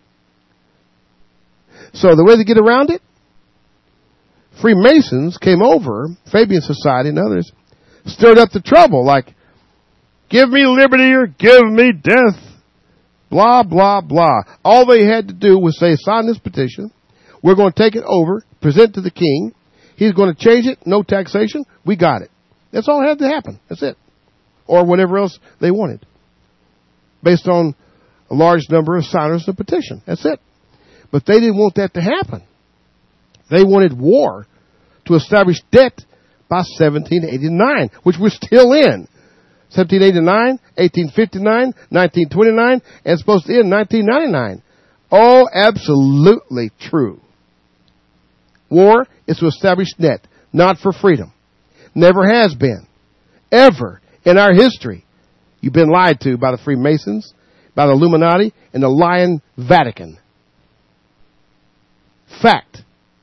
So the way to get around it, Freemasons came over, Fabian Society and others, stirred up the trouble like, give me liberty or give me death, blah, blah, blah. All they had to do was say, sign this petition. We're going to take it over, present it to the king. He's going to change it, no taxation. We got it. That's all that had to happen. That's it. Or whatever else they wanted. Based on a large number of signers of the petition. That's it. But they didn't want that to happen. They wanted war to establish debt by 1789, which we're still in. 1789, 1859, 1929, and it's supposed to end in 1999. Oh, absolutely true. War is to establish debt, not for freedom. Never has been. Ever in our history. You've been lied to by the Freemasons, by the Illuminati, and the lying Vatican. Fact.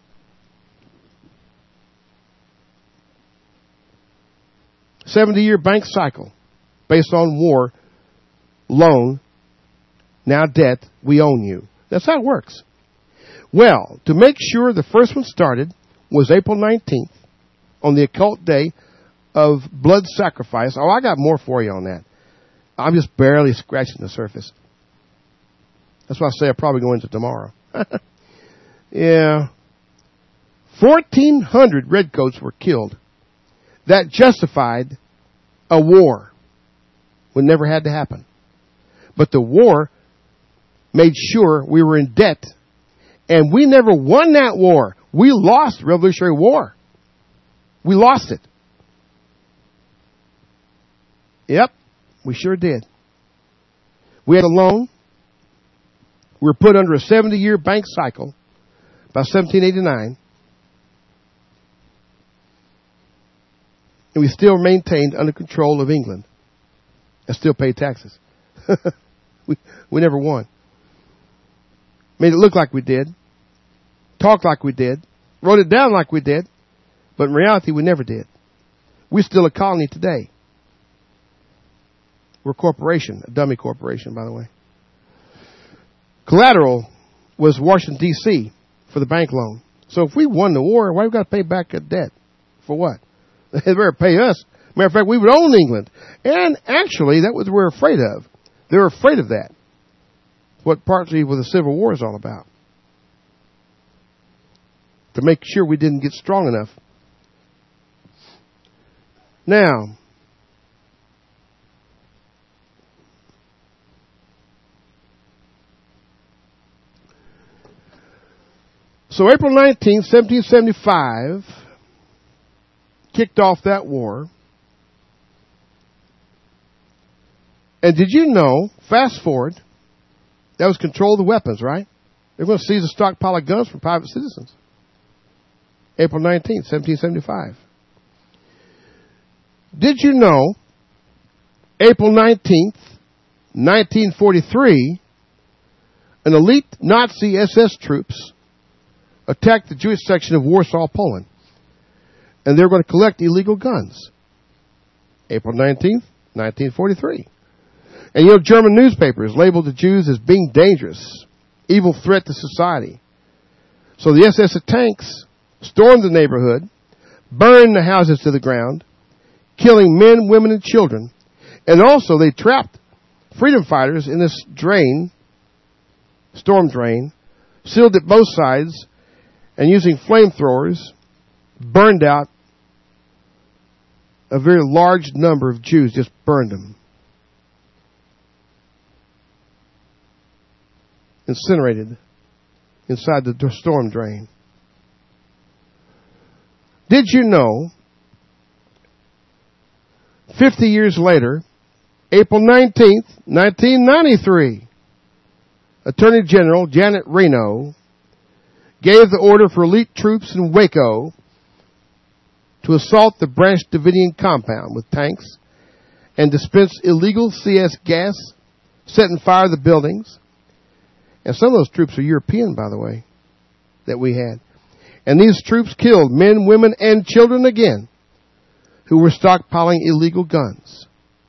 $70-year bank cycle based on war, loan, now debt, we own you. That's how it works. Well, to make sure the first one started was April 19th on the occult day of blood sacrifice. Oh, I got more for you on that. I'm just barely scratching the surface. That's why I say I'll probably go into tomorrow. Yeah. 1,400 redcoats were killed. That justified a war. Would never had to happen. But the war made sure we were in debt. And we never won that war. We lost the Revolutionary War. We lost it. Yep, we sure did. We had a loan. We were put under a 70-year bank cycle by 1789. And we still maintained under control of England and still paid taxes. we never won. Made it look like we did. Talked like we did. Wrote it down like we did. But in reality, we never did. We're still a colony today. We're a corporation, a dummy corporation, by the way. Collateral was Washington, D.C. for the bank loan. So if we won the war, why we got to pay back a debt? For what? They better pay us. Matter of fact, we would own England. And actually, that was what we're afraid of. They were afraid of that. What partly what the Civil War is all about. To make sure we didn't get strong enough. Now, so April 19th, 1775, kicked off that war. And did you know, fast forward, that was control of the weapons, right? They're going to seize a stockpile of guns from private citizens. April 19th, 1775. Did you know, April 19th, 1943, an elite Nazi SS troops attacked the Jewish section of Warsaw, Poland. And they were going to collect illegal guns. April 19th, 1943. And you know, German newspapers labeled the Jews as being dangerous, evil threat to society. So the SS tanks stormed the neighborhood, burned the houses to the ground, killing men, women, and children. And also they trapped freedom fighters in this drain, storm drain, sealed it both sides, and using flamethrowers, burned out a very large number of Jews, just burned them. Incinerated inside the storm drain. Did you know, 50 years later, April 19th, 1993, Attorney General Janet Reno gave the order for elite troops in Waco to assault the Branch Davidian compound with tanks and dispense illegal CS gas, setting fire to the buildings. And some of those troops are European, by the way, that we had. And these troops killed men, women, and children again who were stockpiling illegal guns.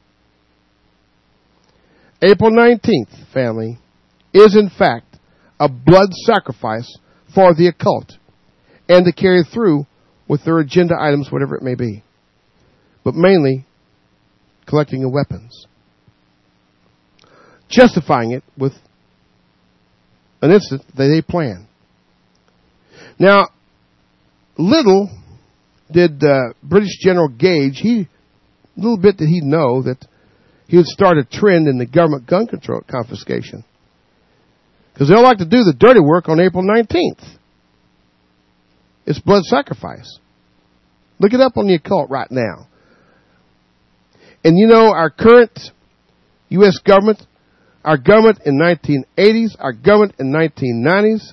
April 19th, family, is in fact a blood sacrifice for the occult and to carry through with their agenda items, whatever it may be. But mainly collecting of weapons. Justifying it with an incident that they planned. Now, little did British General Gage, little bit did he know that he would start a trend in the government gun control confiscation. Because they'll like to do the dirty work on April 19th. It's blood sacrifice. Look it up on the occult right now. And you know, our current U.S. government, our government in 1980s, our government in 1990s,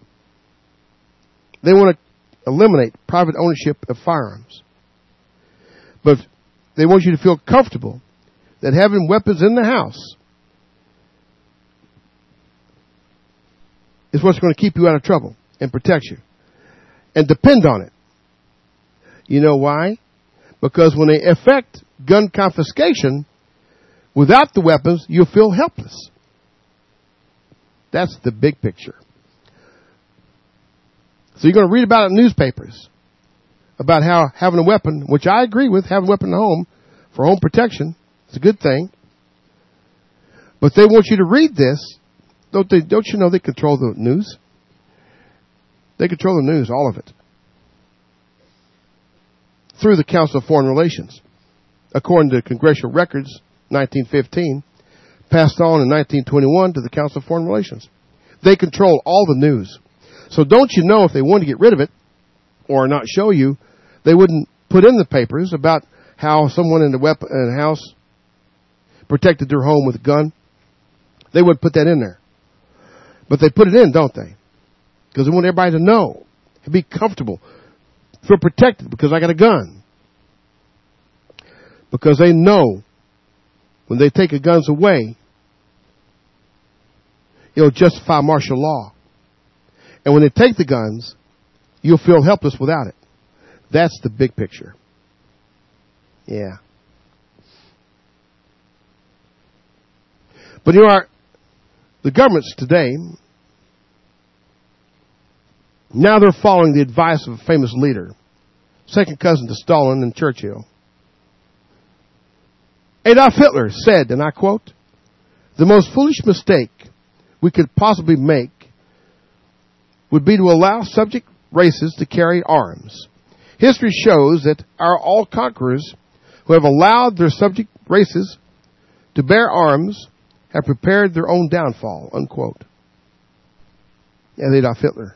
they want to eliminate private ownership of firearms. But they want you to feel comfortable that having weapons in the house is what's going to keep you out of trouble and protect you. And depend on it. You know why? Because when they effect gun confiscation, without the weapons, you'll feel helpless. That's the big picture. So you're going to read about it in newspapers, about how having a weapon, which I agree with, having a weapon in the home for home protection, it's a good thing. But they want you to read this. Don't you know they control the news? They control the news, all of it. Through the Council of Foreign Relations. According to Congressional Records, 1915, passed on in 1921 to the Council of Foreign Relations. They control all the news. So don't you know if they wanted to get rid of it or not show you, they wouldn't put in the papers about how someone in the house protected their home with a gun. They would put that in there. But they put it in, don't they? Because they want everybody to know, to be comfortable, feel protected because I got a gun. Because they know when they take the guns away, it'll justify martial law. And when they take the guns, you'll feel helpless without it. That's the big picture. Yeah. But you know, the governments today, now they're following the advice of a famous leader, second cousin to Stalin and Churchill. Adolf Hitler said, and I quote, "The most foolish mistake we could possibly make would be to allow subject races to carry arms. History shows that our all-conquerors who have allowed their subject races to bear arms have prepared their own downfall," unquote. That's Adolf Hitler.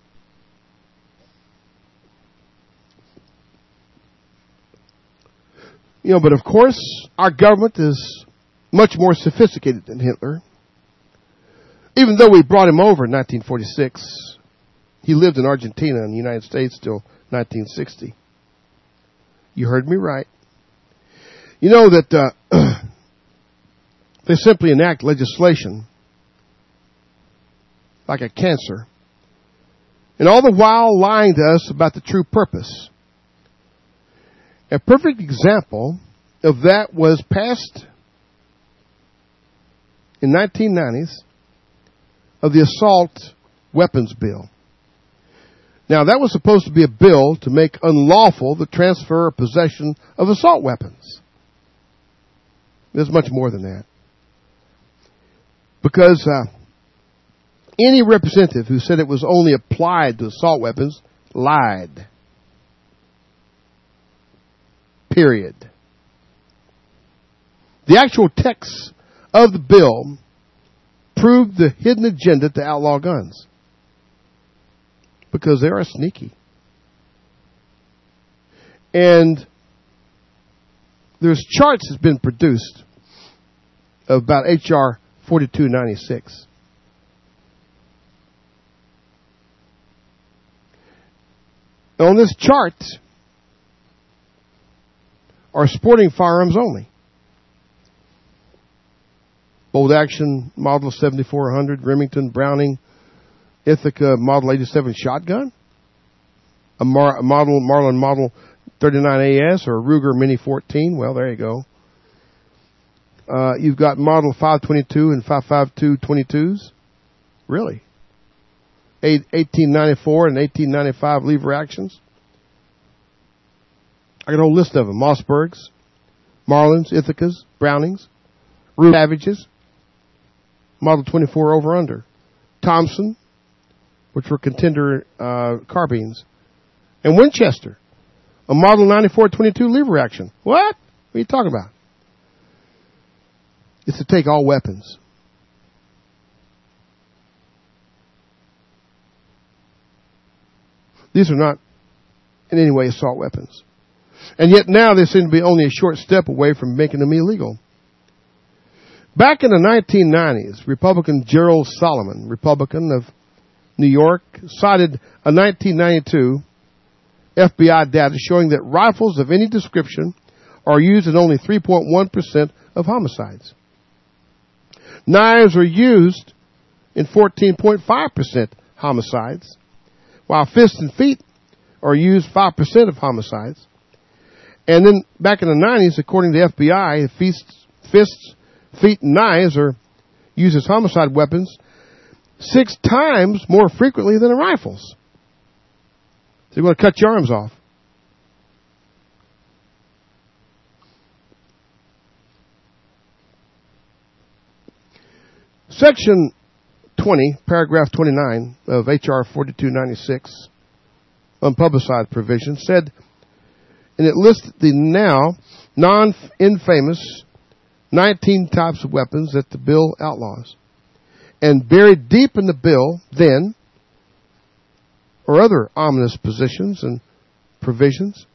You know, but of course, our government is much more sophisticated than Hitler. Even though we brought him over in 1946, he lived in Argentina and the United States till 1960. You heard me right. You know that they simply enact legislation like a cancer, and all the while lying to us about the true purpose. A perfect example of that was passed in 1990s of the assault weapons bill. Now, that was supposed to be a bill to make unlawful the transfer or possession of assault weapons. There's much more than that. Because any representative who said it was only applied to assault weapons lied. Period. The actual text of the bill proved the hidden agenda to outlaw guns. Because they are sneaky. And there's charts that's been produced about H.R. 4296. On this chart are sporting firearms only. Bolt Action Model 7400, Remington, Browning, Ithaca Model 87 shotgun, a Marlin Model 39AS or a Ruger Mini 14. Well, there you go. You've got Model 522 and 552 22s. Really? 1894 and 1895 lever actions. I got a whole list of them. Mossbergs, Marlins, Ithacas, Brownings, Ruger Savages, Model 24 over under, Thompson, which were contender carbines, and Winchester, a Model 94 22 lever action. What are you talking about? is to take all weapons. These are not in any way assault weapons. And yet now they seem to be only a short step away from making them illegal. Back in the 1990s, Republican Gerald Solomon, Republican of New York, cited a 1992 FBI data showing that rifles of any description are used in only 3.1% of homicides. Knives are used in 14.5% homicides, while fists and feet are used 5% of homicides. And then back in the 90s, according to the FBI, fists, feet, and knives are used as homicide weapons 6 times more frequently than the rifles. So you want to cut your arms off. Section 20, paragraph 29 of H.R. 4296, unpublicized provision, said, and it lists the now non-infamous 19 types of weapons that the bill outlaws. And buried deep in the bill, then, are other ominous positions and provisions.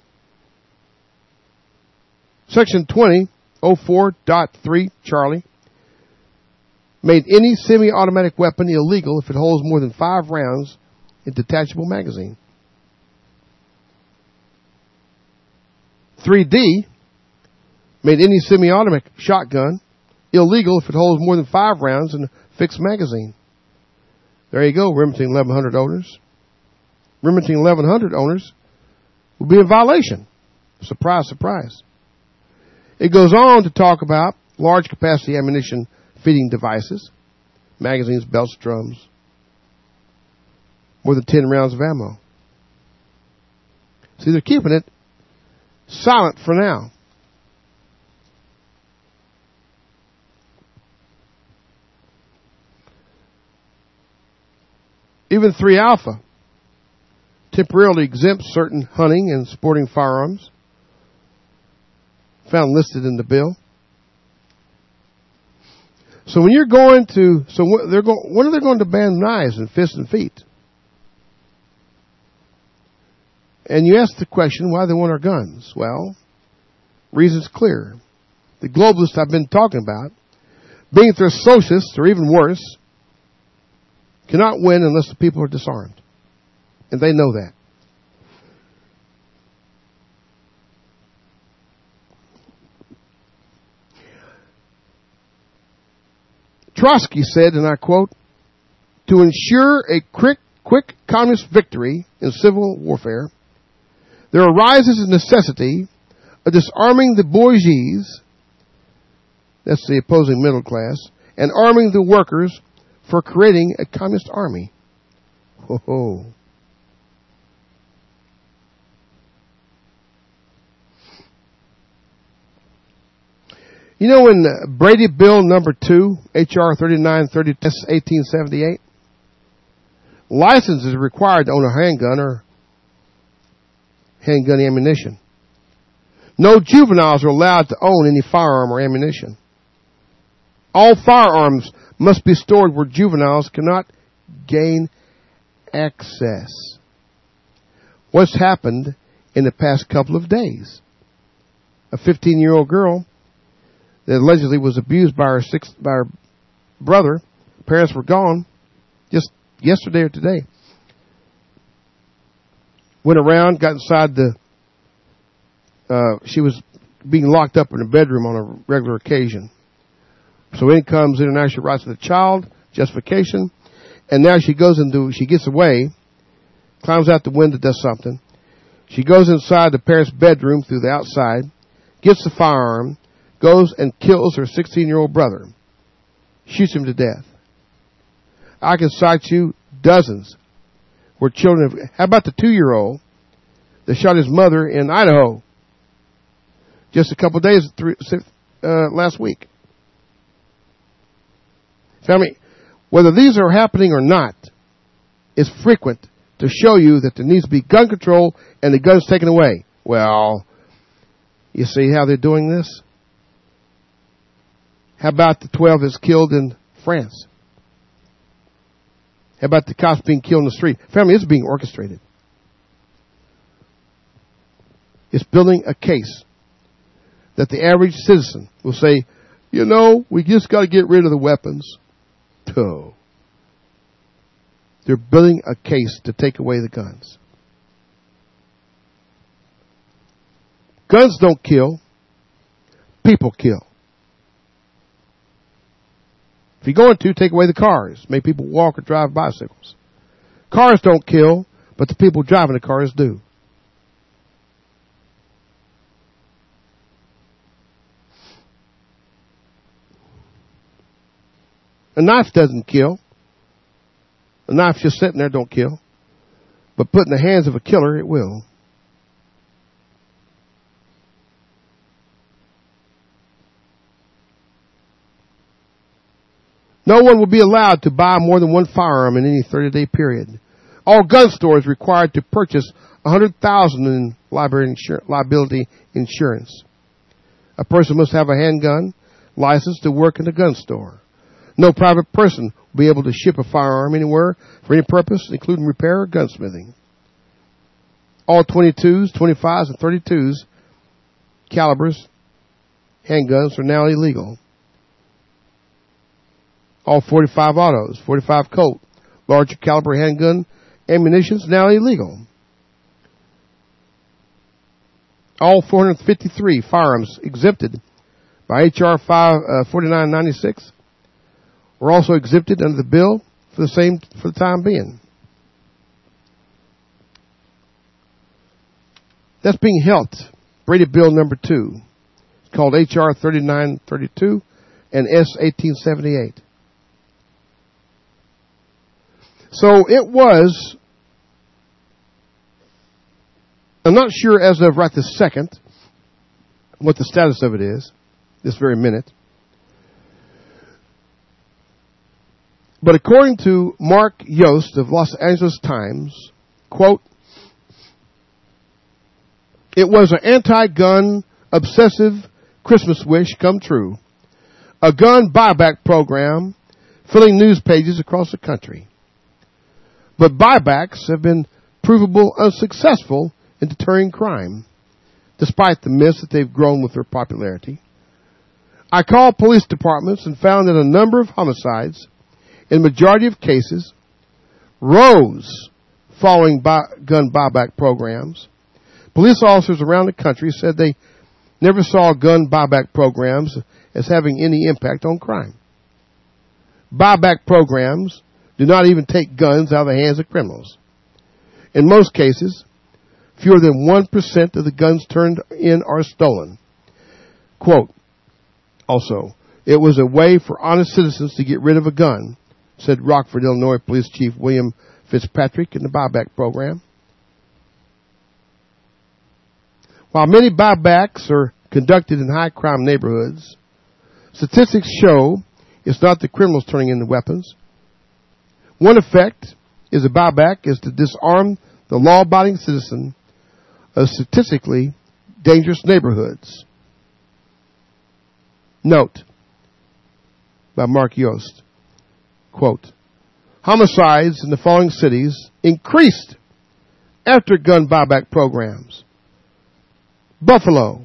Section 20.04.3, Charlie, made any semi-automatic weapon illegal if it holds more than 5 rounds in detachable magazine. 3D made any semi-automatic shotgun illegal if it holds more than 5 rounds in a fixed magazine. There you go, Remington 1100 owners. Remington 1100 owners will be in violation. Surprise, surprise. It goes on to talk about large capacity ammunition feeding devices, magazines, belts, drums, more than 10 rounds of ammo. See, they're keeping it silent for now. Even 3 Alpha temporarily exempts certain hunting and sporting firearms found listed in the bill. So when you're going to, when are they going to ban knives and fists and feet? And you ask the question, why they want our guns? Well, reason's clear. The globalists I've been talking about, being they're socialists or even worse, cannot win unless the people are disarmed. And they know that. Trotsky said, and I quote, "To ensure a quick communist victory in civil warfare, there arises a necessity of disarming the bourgeois," that's the opposing middle class, "and arming the workers for creating a communist army." Ho-ho. You know, in Brady Bill number 2, H.R. 3930, 1878, license is required to own a handgun or handgun ammunition. No juveniles are allowed to own any firearm or ammunition. All firearms must be stored where juveniles cannot gain access. What's happened in the past couple of days? A 15-year-old girl that allegedly was abused by her brother. Parents were gone just yesterday or today. Went around, got inside she was being locked up in a bedroom on a regular occasion. So in comes International Rights of the Child, justification, and now she gets away, climbs out the window, does something. She goes inside the parents' bedroom through the outside, gets the firearm, goes and kills her 16-year-old brother, shoots him to death. I can cite you dozens where children how about the 2-year-old that shot his mother in Idaho just a couple of days last week? Tell me, whether these are happening or not is frequent to show you that there needs to be gun control and the guns taken away. Well, you see how they're doing this? How about the 12 that's killed in France? How about the cops being killed in the street? Family, it's being orchestrated. It's building a case that the average citizen will say, you know, we just got to get rid of the weapons. Oh. They're building a case to take away the guns. Guns don't kill. People kill. If you're going to, take away the cars. Make people walk or drive bicycles. Cars don't kill, but the people driving the cars do. A knife doesn't kill. A knife just sitting there don't kill. But put in the hands of a killer, it will. No one will be allowed to buy more than one firearm in any 30-day period. All gun stores required to purchase $100,000 in liability insurance. A person must have a handgun license to work in a gun store. No private person will be able to ship a firearm anywhere for any purpose, including repair or gunsmithing. All 22s, 25s, and 32s calibers handguns are now illegal. All 45 autos, 45 Colt, larger caliber handgun ammunition is now illegal. All 453 firearms exempted by H.R. 4996 were also exempted under the bill for the time being. That's being helped. Brady Bill number 2. It's called H.R. 3932 and S. 1878. So it was, I'm not sure as of right this second what the status of it is, this very minute. But according to Mark Yost of Los Angeles Times, quote, it was an anti-gun, obsessive Christmas wish come true. A gun buyback program filling news pages across the country. But buybacks have been provable unsuccessful in deterring crime, despite the myths that they've grown with their popularity. I called police departments and found that a number of homicides, in the majority of cases, rose following gun buyback programs. Police officers around the country said they never saw gun buyback programs as having any impact on crime. Buyback programs do not even take guns out of the hands of criminals. In most cases, fewer than 1% of the guns turned in are stolen. Quote, also, it was a way for honest citizens to get rid of a gun, said Rockford, Illinois Police Chief William Fitzpatrick in the buyback program. While many buybacks are conducted in high crime neighborhoods, statistics show it's not the criminals turning in the weapons. One effect is a buyback is to disarm the law-abiding citizen of statistically dangerous neighborhoods. Note by Mark Yost, quote, homicides in the following cities increased after gun buyback programs. Buffalo,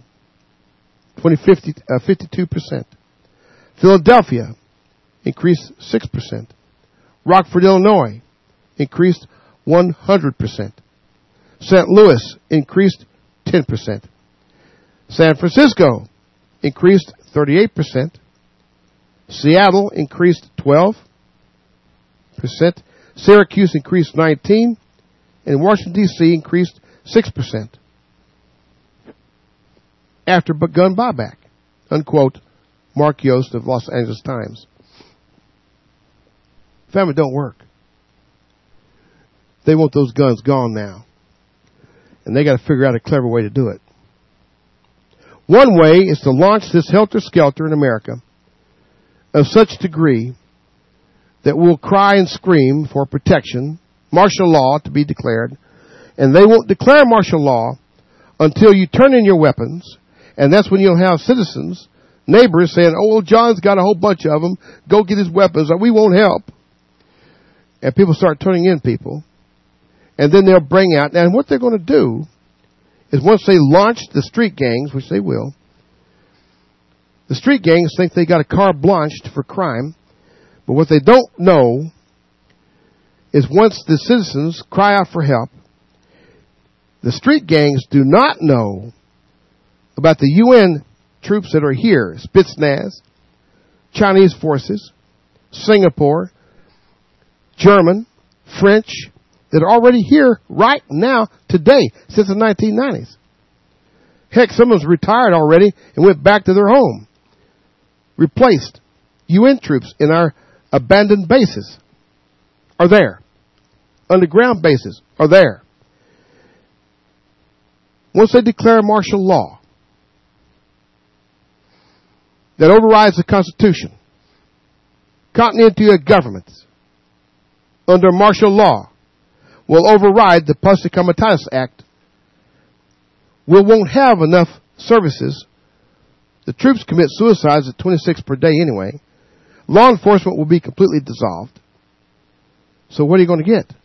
52%. Philadelphia increased 6%. Rockford, Illinois increased 100%. St. Louis increased 10%. San Francisco increased 38%. Seattle increased 12%. Syracuse increased 19%. And Washington, D.C. increased 6%. After gun buyback, unquote, Mark Yost of Los Angeles Times. Family don't work. They want those guns gone now. And they got to figure out a clever way to do it. One way is to launch this helter-skelter in America of such degree that we'll cry and scream for protection, martial law to be declared, and they won't declare martial law until you turn in your weapons, and that's when you'll have citizens neighbors saying, oh, well, John's got a whole bunch of them. Go get his weapons or we won't help. And people start turning in people. And then they'll bring out, and what they're going to do is once they launch the street gangs, which they will, the street gangs think they got a carte blanche for crime. But what they don't know is once the citizens cry out for help, the street gangs do not know about the UN troops that are here, Spetsnaz, Chinese forces, Singapore, German, French, that are already here right now, today, since the 1990s. Heck, some of them retired already and went back to their home. Replaced UN troops in our abandoned bases are there. Underground bases are there. Once they declare martial law that overrides the Constitution, continental governments under martial law will override the Posse Comitatus Act. We won't have enough services. The troops commit suicides at 26 per day anyway. Law enforcement will be completely dissolved. So what are you going to get?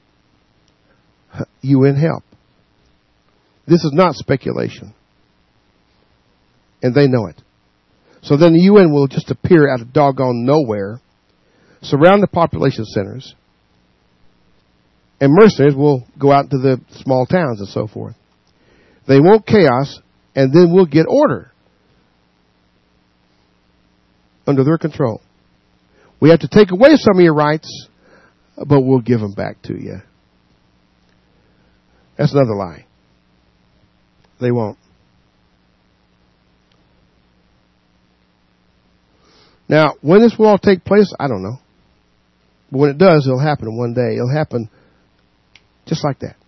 UN help. This is not speculation. And they know it. So then the UN will just appear out of doggone nowhere, surround the population centers, and mercenaries will go out to the small towns and so forth. They want chaos, and then we'll get order under their control. We have to take away some of your rights, but we'll give them back to you. That's another lie. They won't. Now, when this will all take place, I don't know. But when it does, it'll happen one day. It'll happen just like that.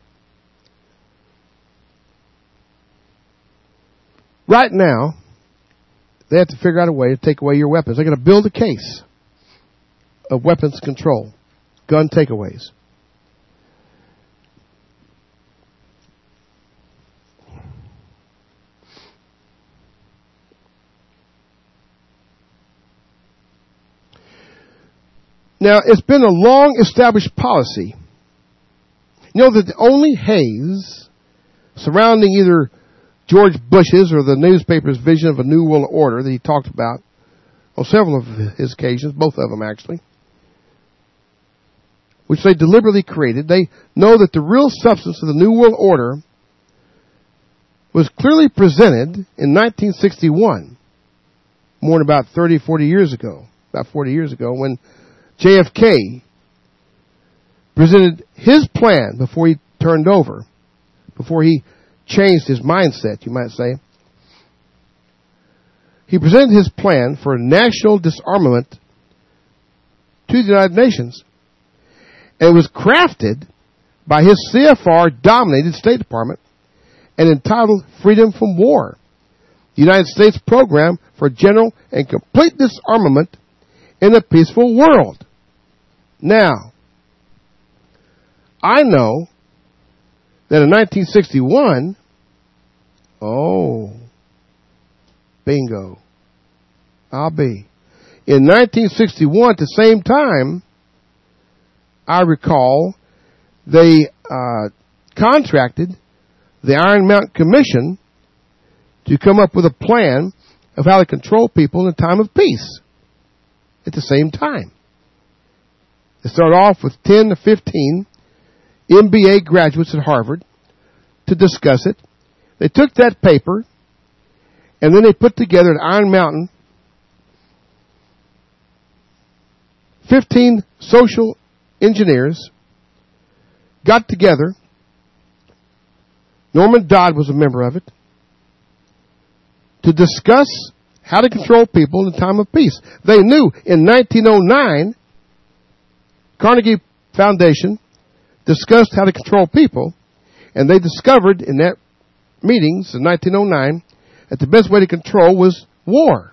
Right now, they have to figure out a way to take away your weapons. They're going to build a case of weapons control, gun takeaways. Now, it's been a long established policy. You know that the only haze surrounding either George Bush's or the newspaper's vision of a New World Order that he talked about on several of his occasions, both of them actually, which they deliberately created. They know that the real substance of the New World Order was clearly presented in 1961, more than about 40 years ago, when JFK presented his plan before he turned over, before he changed his mindset, you might say. He presented his plan for national disarmament to the United Nations. And it was crafted by his CFR-dominated State Department and entitled Freedom from War, the United States Program for General and Complete Disarmament in a Peaceful World. Now, I know that in 1961, bingo, I'll be. In 1961, at the same time, I recall, they contracted the Iron Mountain Commission to come up with a plan of how to control people in a time of peace at the same time. They started off with 10 to 15 MBA graduates at Harvard to discuss it. They took that paper, and then they put together at Iron Mountain 15 social engineers, got together. Norman Dodd was a member of it, to discuss how to control people in a time of peace. They knew in 1909, Carnegie Foundation discussed how to control people, and they discovered in that meetings in 1909 that the best way to control was war.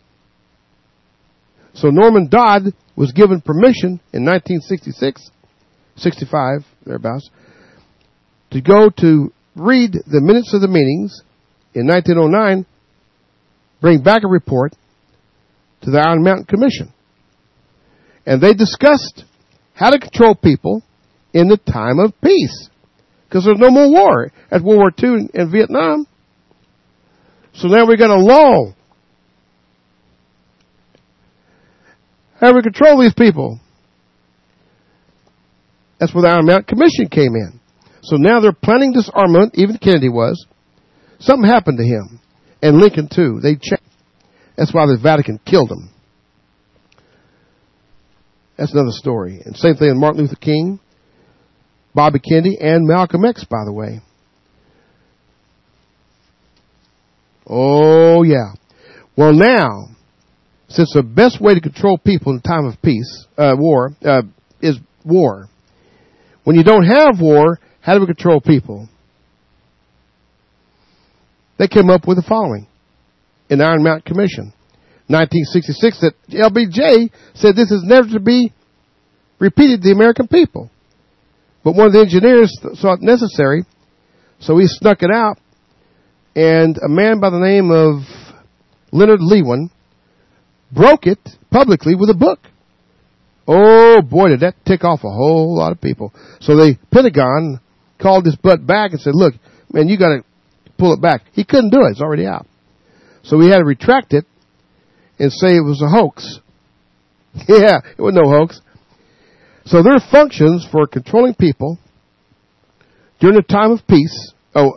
So Norman Dodd was given permission in 1966, 65, thereabouts, to go to read the minutes of the meetings in 1909 bring back a report to the Iron Mountain Commission. And they discussed how to control people in the time of peace. Because there's no more war at World War II in Vietnam. So now we're going to lull. How do we control these people? That's where the Iron Mountain Commission came in. So now they're planning disarmament, even Kennedy was. Something happened to him. And Lincoln too. They checked. That's why the Vatican killed him. That's another story. And same thing with Martin Luther King, Bobby Kennedy, and Malcolm X, by the way. Oh, yeah. Well, now, since the best way to control people in time of peace, war, is war. When you don't have war, how do we control people? They came up with the following in the Iron Mountain Commission. 1966, that LBJ said this is never to be repeated to the American people. But one of the engineers saw it necessary, so he snuck it out, and a man by the name of Leonard Lewin broke it publicly with a book. Oh boy, did that tick off a whole lot of people. So the Pentagon called this butt back and said, look, man, you got to pull it back. He couldn't do it. It's already out. So he had to retract it and say it was a hoax. Yeah, it was no hoax. So their functions for controlling people during the time of peace,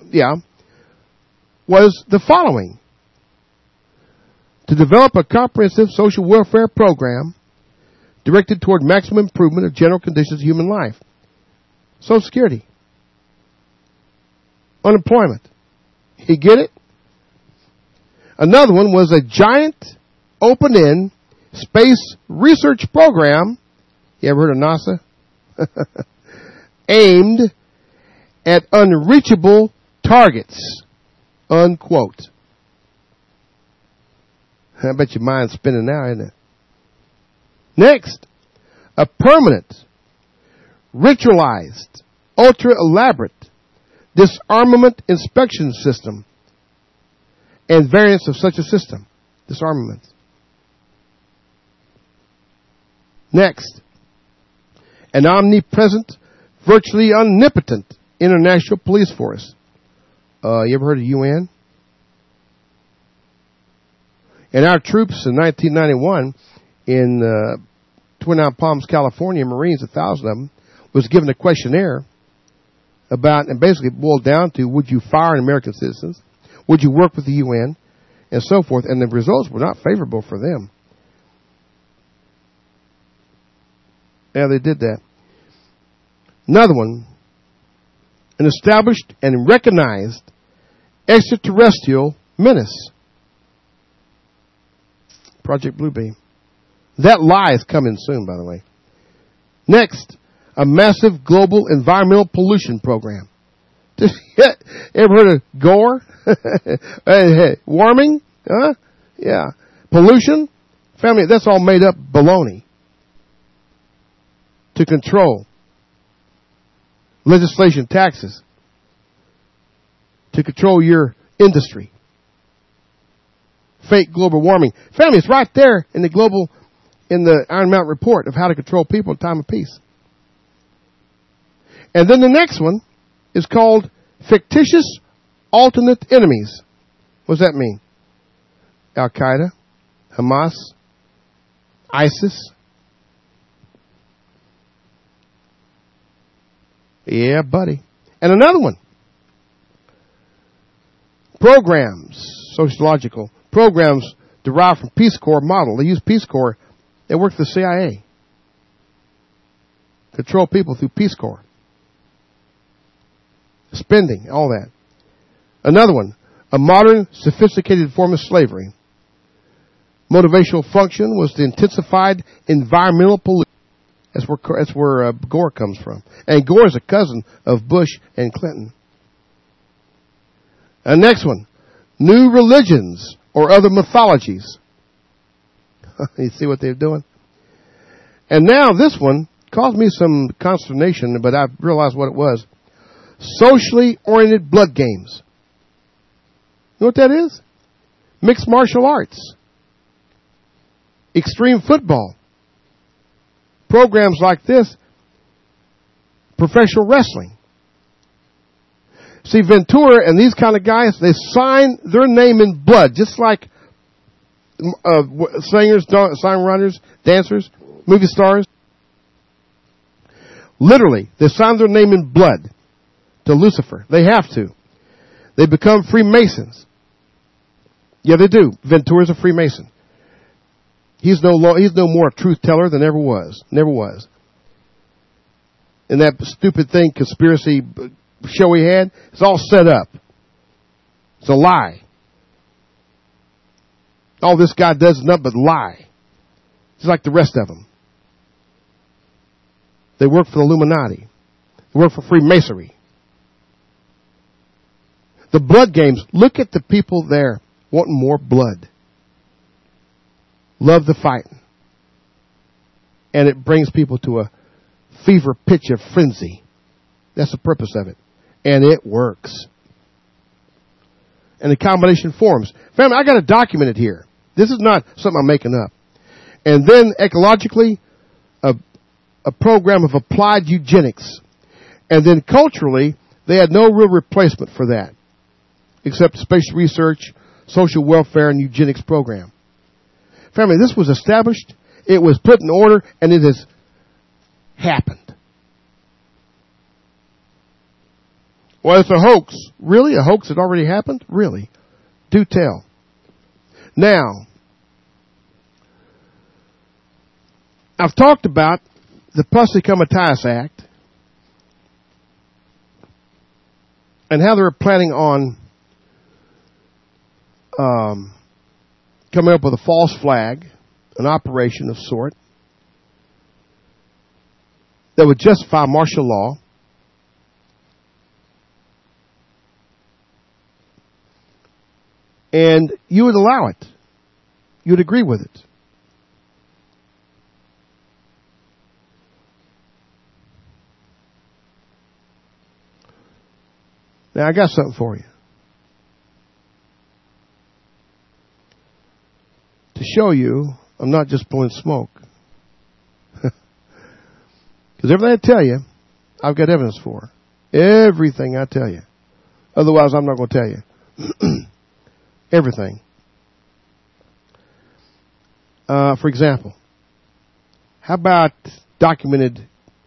was the following. To develop a comprehensive social welfare program directed toward maximum improvement of general conditions of human life. Social Security. Unemployment. You get it? Another one was a giant open-end space research program. You ever heard of NASA? Aimed at unreachable targets. Unquote. I bet your mind's spinning now, isn't it? Next, a permanent, ritualized, ultra-elaborate disarmament inspection system and variants of such a system. Disarmament. Next, an omnipresent, virtually omnipotent international police force. You ever heard of UN? And our troops in 1991 in Twin Palms, California, Marines, 1,000 of them, was given a questionnaire about, and basically boiled down to, would you fire American citizens? Would you work with the UN? And so forth. And the results were not favorable for them. Yeah, they did that. Another one, an established and recognized extraterrestrial menace. Project Bluebeam. That lie is coming soon, by the way. Next, a massive global environmental pollution program. Ever heard of GORE? Warming? Huh? Yeah. Pollution? Family, that's all made up baloney. To control. Legislation, taxes. To control your industry. Fake global warming. Family, it's right there in the Iron Mountain report of how to control people in time of peace. And then the next one is called fictitious alternate enemies. What does that mean? Al-Qaeda, Hamas, ISIS. Yeah, buddy. And another one. Programs, sociological programs derived from Peace Corps model. They use Peace Corps. They work for the CIA. Control people through Peace Corps. Spending, all that. Another one, a modern, sophisticated form of slavery. Motivational function was the intensified environmental pollution. That's where Gore comes from. And Gore is a cousin of Bush and Clinton. And next one, new religions or other mythologies. You see what they're doing? And now this one caused me some consternation, but I realized what it was. Socially oriented blood games. You know what that is? mixed martial arts, extreme football, programs like this, professional wrestling. See, Ventura and these kind of guys, they sign their name in blood, just like singers, songwriters, dancers, movie stars. Literally, they sign their name in blood to Lucifer. They have to. They become Freemasons. Yeah, they do. Ventura's a Freemason. He's no more a truth teller than ever was. Never was. And that stupid thing, conspiracy show he had, it's all set up. It's a lie. All this guy does is nothing but lie. Just like the rest of them. They work for the Illuminati. They work for Freemasonry. The blood games. Look at the people there wanting more blood. Love the fighting. And it brings people to a fever pitch of frenzy. That's the purpose of it. And it works. And the combination forms. Family, I got to document it here. This is not something I'm making up. And then ecologically, a program of applied eugenics. And then culturally, they had no real replacement for that, except space research, social welfare, and eugenics program. Family, this was established, it was put in order, and it has happened. Well, it's a hoax. Really? A hoax that already happened? Really? Do tell. Now, I've talked about the Pussy Comitatus Act and how they're planning on coming up with a false flag, an operation of sort that would justify martial law. And you would allow it. You would agree with it. Now, I got something for you. To show you, I'm not just blowing smoke. Because everything I tell you, I've got evidence for. Everything I tell you. Otherwise, I'm not going to tell you. Everything. For example, how about documented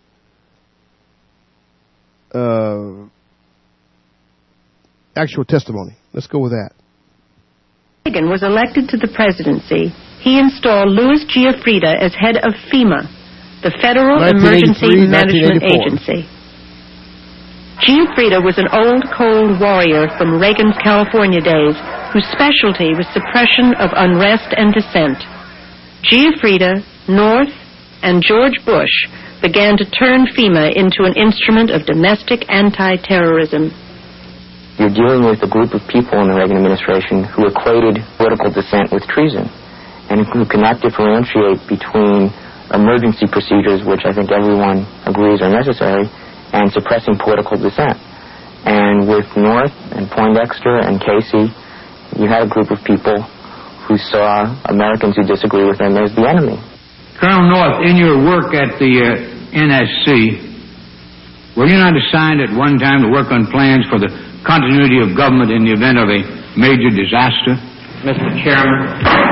actual testimony? Let's go with that. Reagan was elected to the presidency. He installed Louis Giuffrida as head of FEMA, the Federal Emergency Management Agency. Giuffrida was an old, cold warrior from Reagan's California days whose specialty was suppression of unrest and dissent. Giuffrida, North, and George Bush began to turn FEMA into an instrument of domestic anti-terrorism. You're dealing with a group of people in the Reagan administration who equated political dissent with treason and who cannot differentiate between emergency procedures, which I think everyone agrees are necessary, and suppressing political dissent. And with North and Poindexter and Casey, you had a group of people who saw Americans who disagree with them as the enemy. Colonel North, in your work at the NSC, were you not assigned at one time to work on plans for the continuity of government in the event of a major disaster? Mr. Chairman,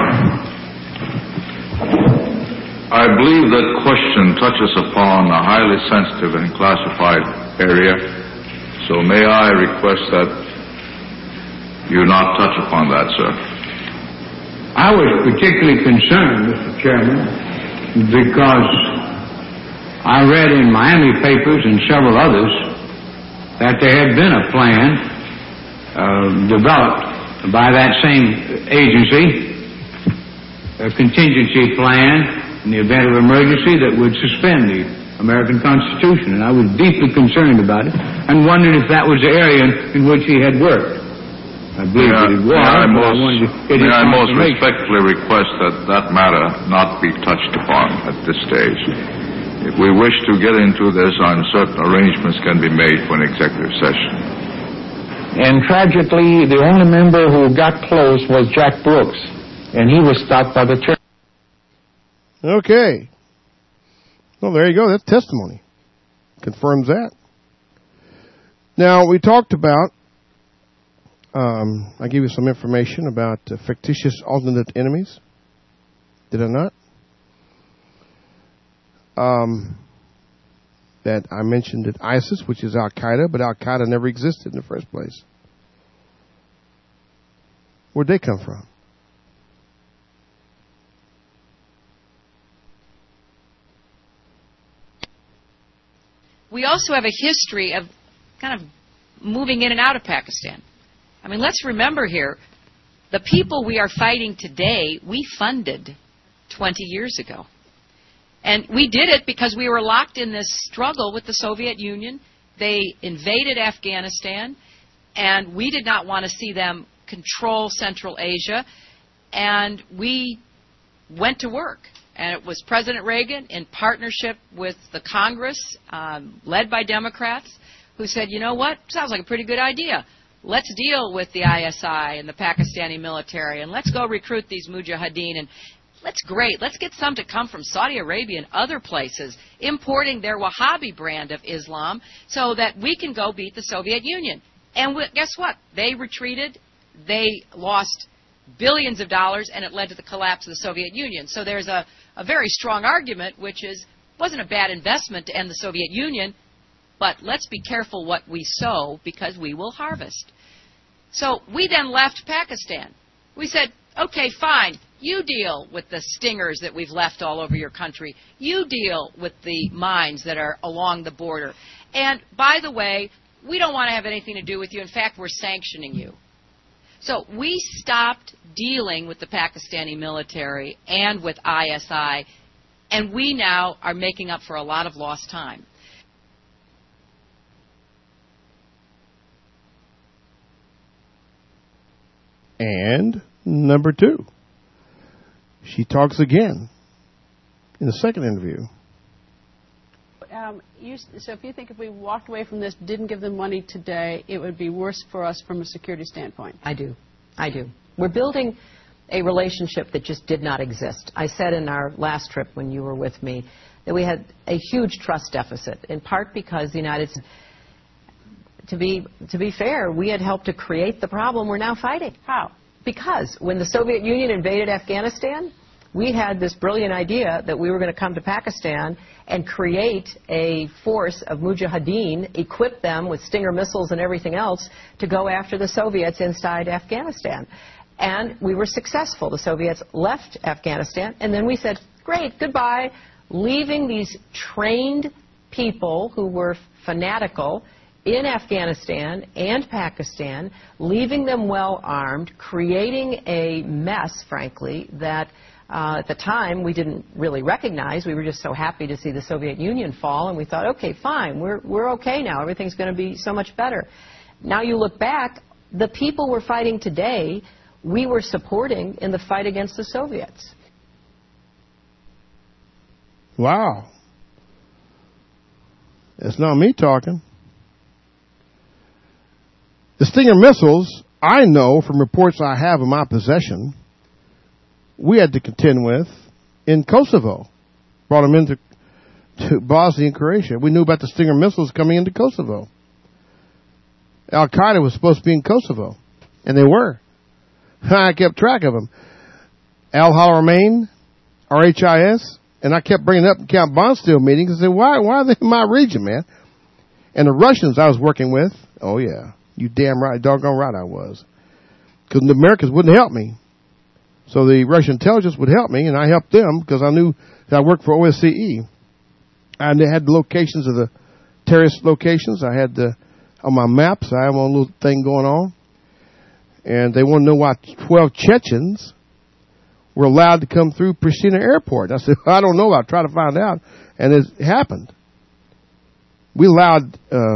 I believe that question touches upon a highly sensitive and classified area, so may I request that you not touch upon that, sir. I was particularly concerned, Mr. Chairman, because I read in Miami papers and several others that there had been a plan developed by that same agency, a contingency plan in the event of emergency that would suspend the American Constitution. And I was deeply concerned about it and wondered if that was the area in which he had worked. I believe that it was. May I most respectfully request that matter not be touched upon at this stage. If we wish to get into this, I'm certain arrangements can be made for an executive session. And tragically, the only member who got close was Jack Brooks, and he was stopped by the church. Okay. Well, there you go. That's testimony. Confirms that. Now, we talked about, I gave you some information about fictitious alternate enemies. Did I not? That I mentioned that ISIS, which is Al-Qaeda, but Al-Qaeda never existed in the first place. Where'd they come from? We also have a history of kind of moving in and out of Pakistan. I mean, let's remember here, the people we are fighting today, we funded 20 years ago. And we did it because we were locked in this struggle with the Soviet Union. They invaded Afghanistan, and we did not want to see them control Central Asia. And we went to work. And it was President Reagan, in partnership with the Congress, led by Democrats, who said, you know what, sounds like a pretty good idea. Let's deal with the ISI and the Pakistani military, and let's go recruit these mujahideen. And let's get some to come from Saudi Arabia and other places, importing their Wahhabi brand of Islam so that we can go beat the Soviet Union. And guess what? They retreated. They lost billions of dollars, and it led to the collapse of the Soviet Union. So there's a very strong argument, which is, it wasn't a bad investment to end the Soviet Union, but let's be careful what we sow because we will harvest. So we then left Pakistan. We said, okay, fine, you deal with the stingers that we've left all over your country. You deal with the mines that are along the border. And by the way, we don't want to have anything to do with you. In fact, we're sanctioning you. So we stopped dealing with the Pakistani military and with ISI, and we now are making up for a lot of lost time. And number two, she talks again in the second interview. So if you think if we walked away from this, didn't give them money today, it would be worse for us from a security standpoint. I do. We're building a relationship that just did not exist. I said in our last trip when you were with me that we had a huge trust deficit, in part because the United States, to be fair, we had helped to create the problem we're now fighting. How? Because when the Soviet Union invaded Afghanistan, we had this brilliant idea that we were going to come to Pakistan and create a force of mujahideen, equip them with Stinger missiles and everything else to go after the Soviets inside Afghanistan. And we were successful. The Soviets left Afghanistan, and then we said, great, goodbye, leaving these trained people who were fanatical in Afghanistan and Pakistan, leaving them well armed, creating a mess, frankly, that at the time we didn't really recognize. We were just so happy to see the Soviet Union fall, and we thought, okay, fine, we're okay now. Everything's going to be so much better. Now you look back, the people we're fighting today, we were supporting in the fight against the Soviets. Wow. It's not me talking. The Stinger missiles, I know from reports I have in my possession, we had to contend with in Kosovo. Brought them into Bosnia and Croatia. We knew about the Stinger missiles coming into Kosovo. Al-Qaeda was supposed to be in Kosovo, and they were. I kept track of them. Al-Haramain, RHIS, and I kept bringing up in Camp Bondsteel meetings and said, why are they in my region, man? And the Russians I was working with, oh yeah, you damn right, doggone right I was. Because the Americans wouldn't help me. So the Russian intelligence would help me, and I helped them because I knew that I worked for OSCE. And they had the locations of the terrorist locations. I had on my maps, I have one little thing going on. And they want to know why 12 Chechens were allowed to come through Pristina Airport. And I said, I don't know. I'll try to find out. And it happened. We allowed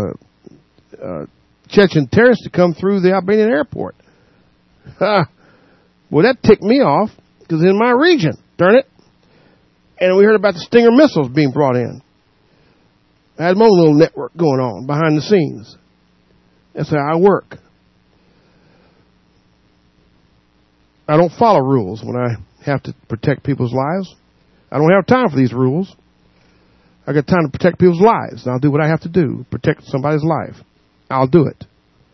Chechen terrorists to come through the Albanian airport. Well, that ticked me off because it's in my region. Darn it. And we heard about the Stinger missiles being brought in. I had my own little network going on behind the scenes. That's how I work. I don't follow rules when I have to protect people's lives. I don't have time for these rules. I got time to protect people's lives, and I'll do what I have to do to protect somebody's life. I'll do it.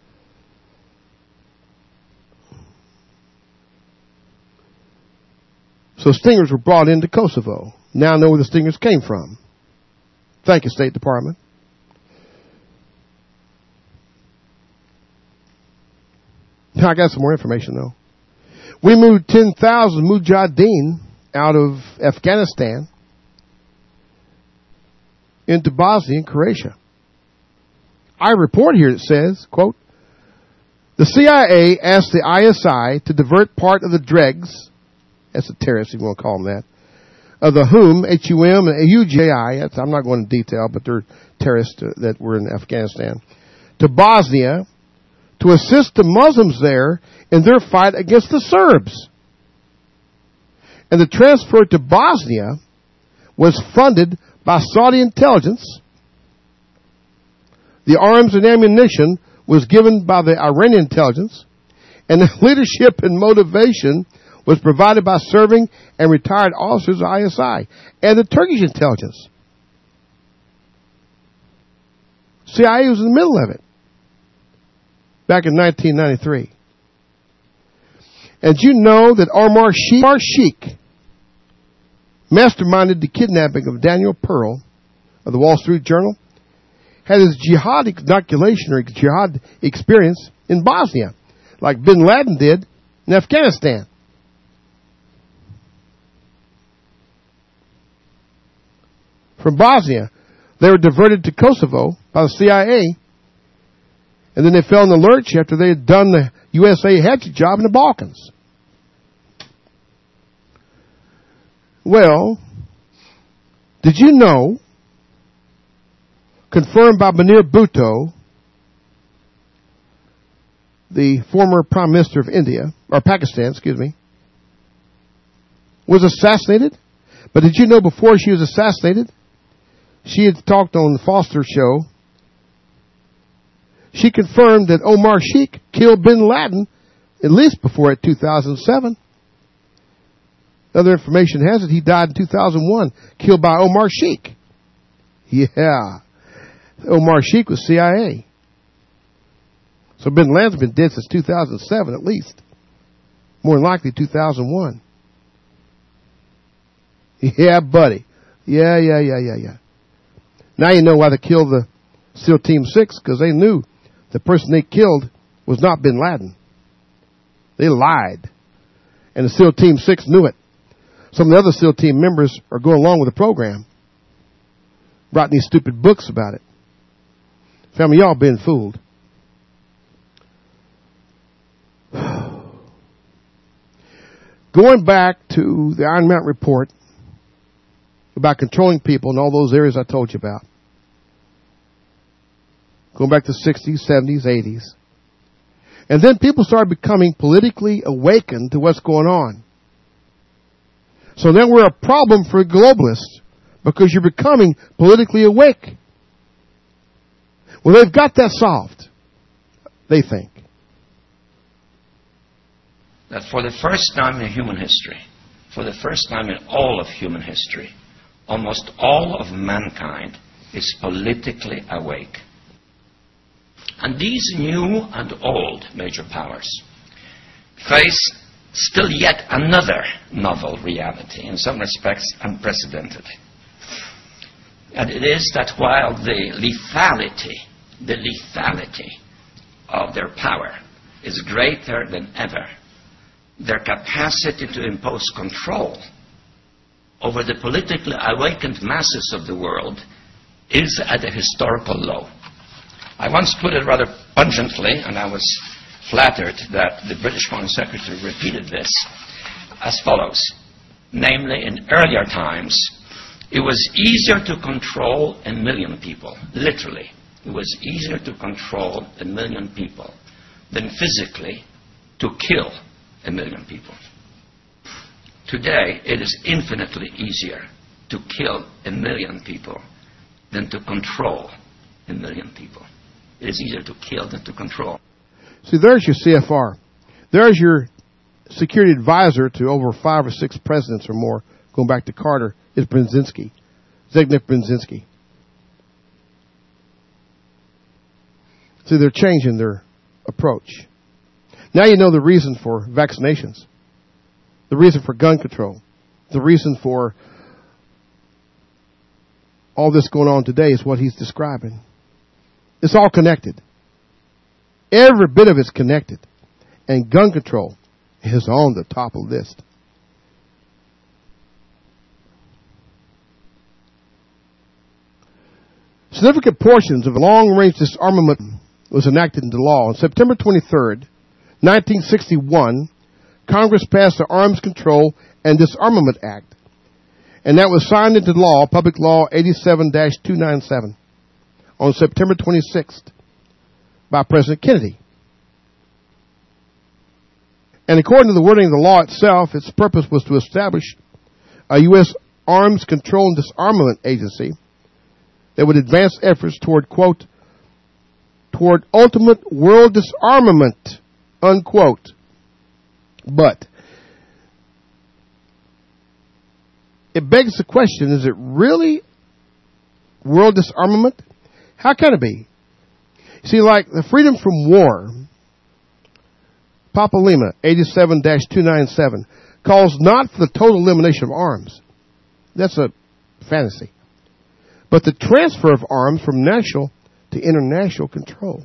So stingers were brought into Kosovo. Now I know where the stingers came from. Thank you, State Department. Now I got some more information, though. We moved 10,000 Mujahideen out of Afghanistan into Bosnia and Croatia. I report here that says, quote, the CIA asked the ISI to divert part of the dregs, that's the terrorists, if you want to call them that, of the HUM, H-U-M, and UJI, I'm not going into detail, but they're terrorists that were in Afghanistan, to Bosnia to assist the Muslims there in their fight against the Serbs. And the transfer to Bosnia was funded by Saudi intelligence. The arms and ammunition was given by the Iranian intelligence, and the leadership and motivation was provided by serving and retired officers of ISI and the Turkish intelligence. CIA was in the middle of it back in 1993. And you know that Omar Sheikh masterminded the kidnapping of Daniel Pearl of the Wall Street Journal, had his jihad inoculation or jihad experience in Bosnia, like bin Laden did in Afghanistan. From Bosnia, they were diverted to Kosovo by the CIA, and then they fell in the lurch after they had done the USA hatchet job in the Balkans. Well, did you know, confirmed by Benazir Bhutto, the former Prime Minister of India, or Pakistan, was assassinated? But did you know before she was assassinated, she had talked on the Foster show, she confirmed that Omar Sheikh killed bin Laden at least before 2007. Other information has it he died in 2001, killed by Omar Sheikh. Yeah. Omar Sheikh was CIA. So bin Laden's been dead since 2007 at least. More than likely 2001. Yeah, buddy. Yeah. Now you know why they killed the SEAL Team 6, because they knew the person they killed was not bin Laden. They lied. And the SEAL Team 6 knew it. Some of the other SEAL Team members are going along with the program, writing these stupid books about it. Family, y'all been fooled. Going back to the Iron Mountain report about controlling people in all those areas I told you about. Going back to the 60s, 70s, 80s. And then people started becoming politically awakened to what's going on. So then we're a problem for globalists because you're becoming politically awake. Well, they've got that solved, they think. That for the first time in human history, for the first time in all of human history, almost all of mankind is politically awake. And these new and old major powers face still yet another novel reality, in some respects unprecedented. And it is that while the lethality of their power is greater than ever, their capacity to impose control over the politically awakened masses of the world is at a historical low. I once put it rather pungently, and I was flattered that the British Foreign Secretary repeated this, as follows. Namely, in earlier times, it was easier to control 1 million people. Literally, it was easier to control 1 million people than physically to kill 1 million people. Today, it is infinitely easier to kill 1 million people than to control 1 million people. It is easier to kill than to control. See, there's your CFR. There's your security advisor to over 5 or 6 presidents or more, going back to Carter, is Brzezinski, Zbigniew Brzezinski. So they're changing their approach. Now you know the reason for vaccinations, the reason for gun control, the reason for all this going on today is what he's describing. It's all connected. Every bit of it's connected. And gun control is on the top of the list. Significant portions of long-range disarmament was enacted into law. On September 23rd, 1961, Congress passed the Arms Control and Disarmament Act. And that was signed into law, Public Law 87-297, on September 26th by President Kennedy. And according to the wording of the law itself, its purpose was to establish a U.S. Arms Control and Disarmament Agency that would advance efforts toward, quote, toward ultimate world disarmament, unquote. But it begs the question, is it really world disarmament? How can it be? See, like the Freedom from War, Papa Lima 87-297, calls not for the total elimination of arms. That's a fantasy. But the transfer of arms from national to international control.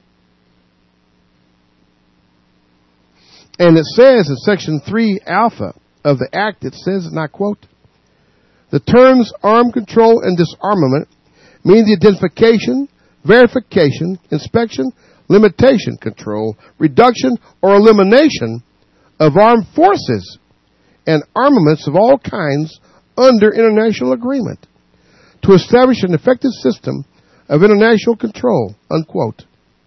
And it says in Section 3 Alpha of the Act, it says, and I quote, the terms arm control and disarmament mean the identification, verification, inspection, limitation, control, reduction, or elimination of armed forces and armaments of all kinds under international agreement to establish an effective system of international control, unquote.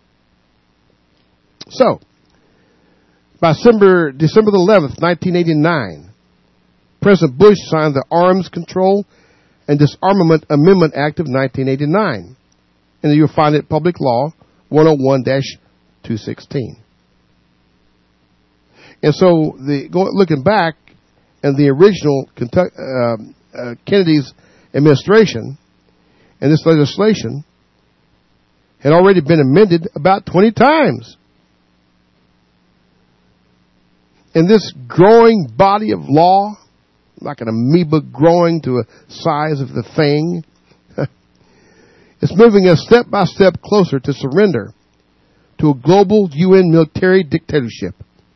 So, by December the 11th, 1989, President Bush signed the Arms Control and Disarmament Amendment Act of 1989. And you'll find it Public Law 101-216. And so, looking back, and the original Kennedy's administration and this legislation had already been amended about 20 times. And this growing body of law, like an amoeba growing to a size of the thing, it's moving us step by step closer to surrender to a global UN military dictatorship.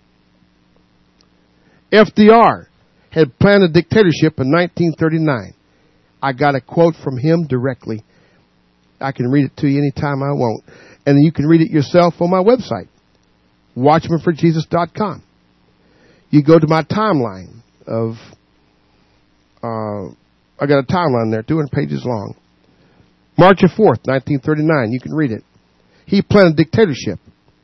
FDR had planned a dictatorship in 1939. I got a quote from him directly. I can read it to you anytime I want. And you can read it yourself on my website, watchmanforjesus.com. You go to my timeline of, I got a timeline there, 200 pages long. March 4th, 1939. You can read it. He planned a dictatorship.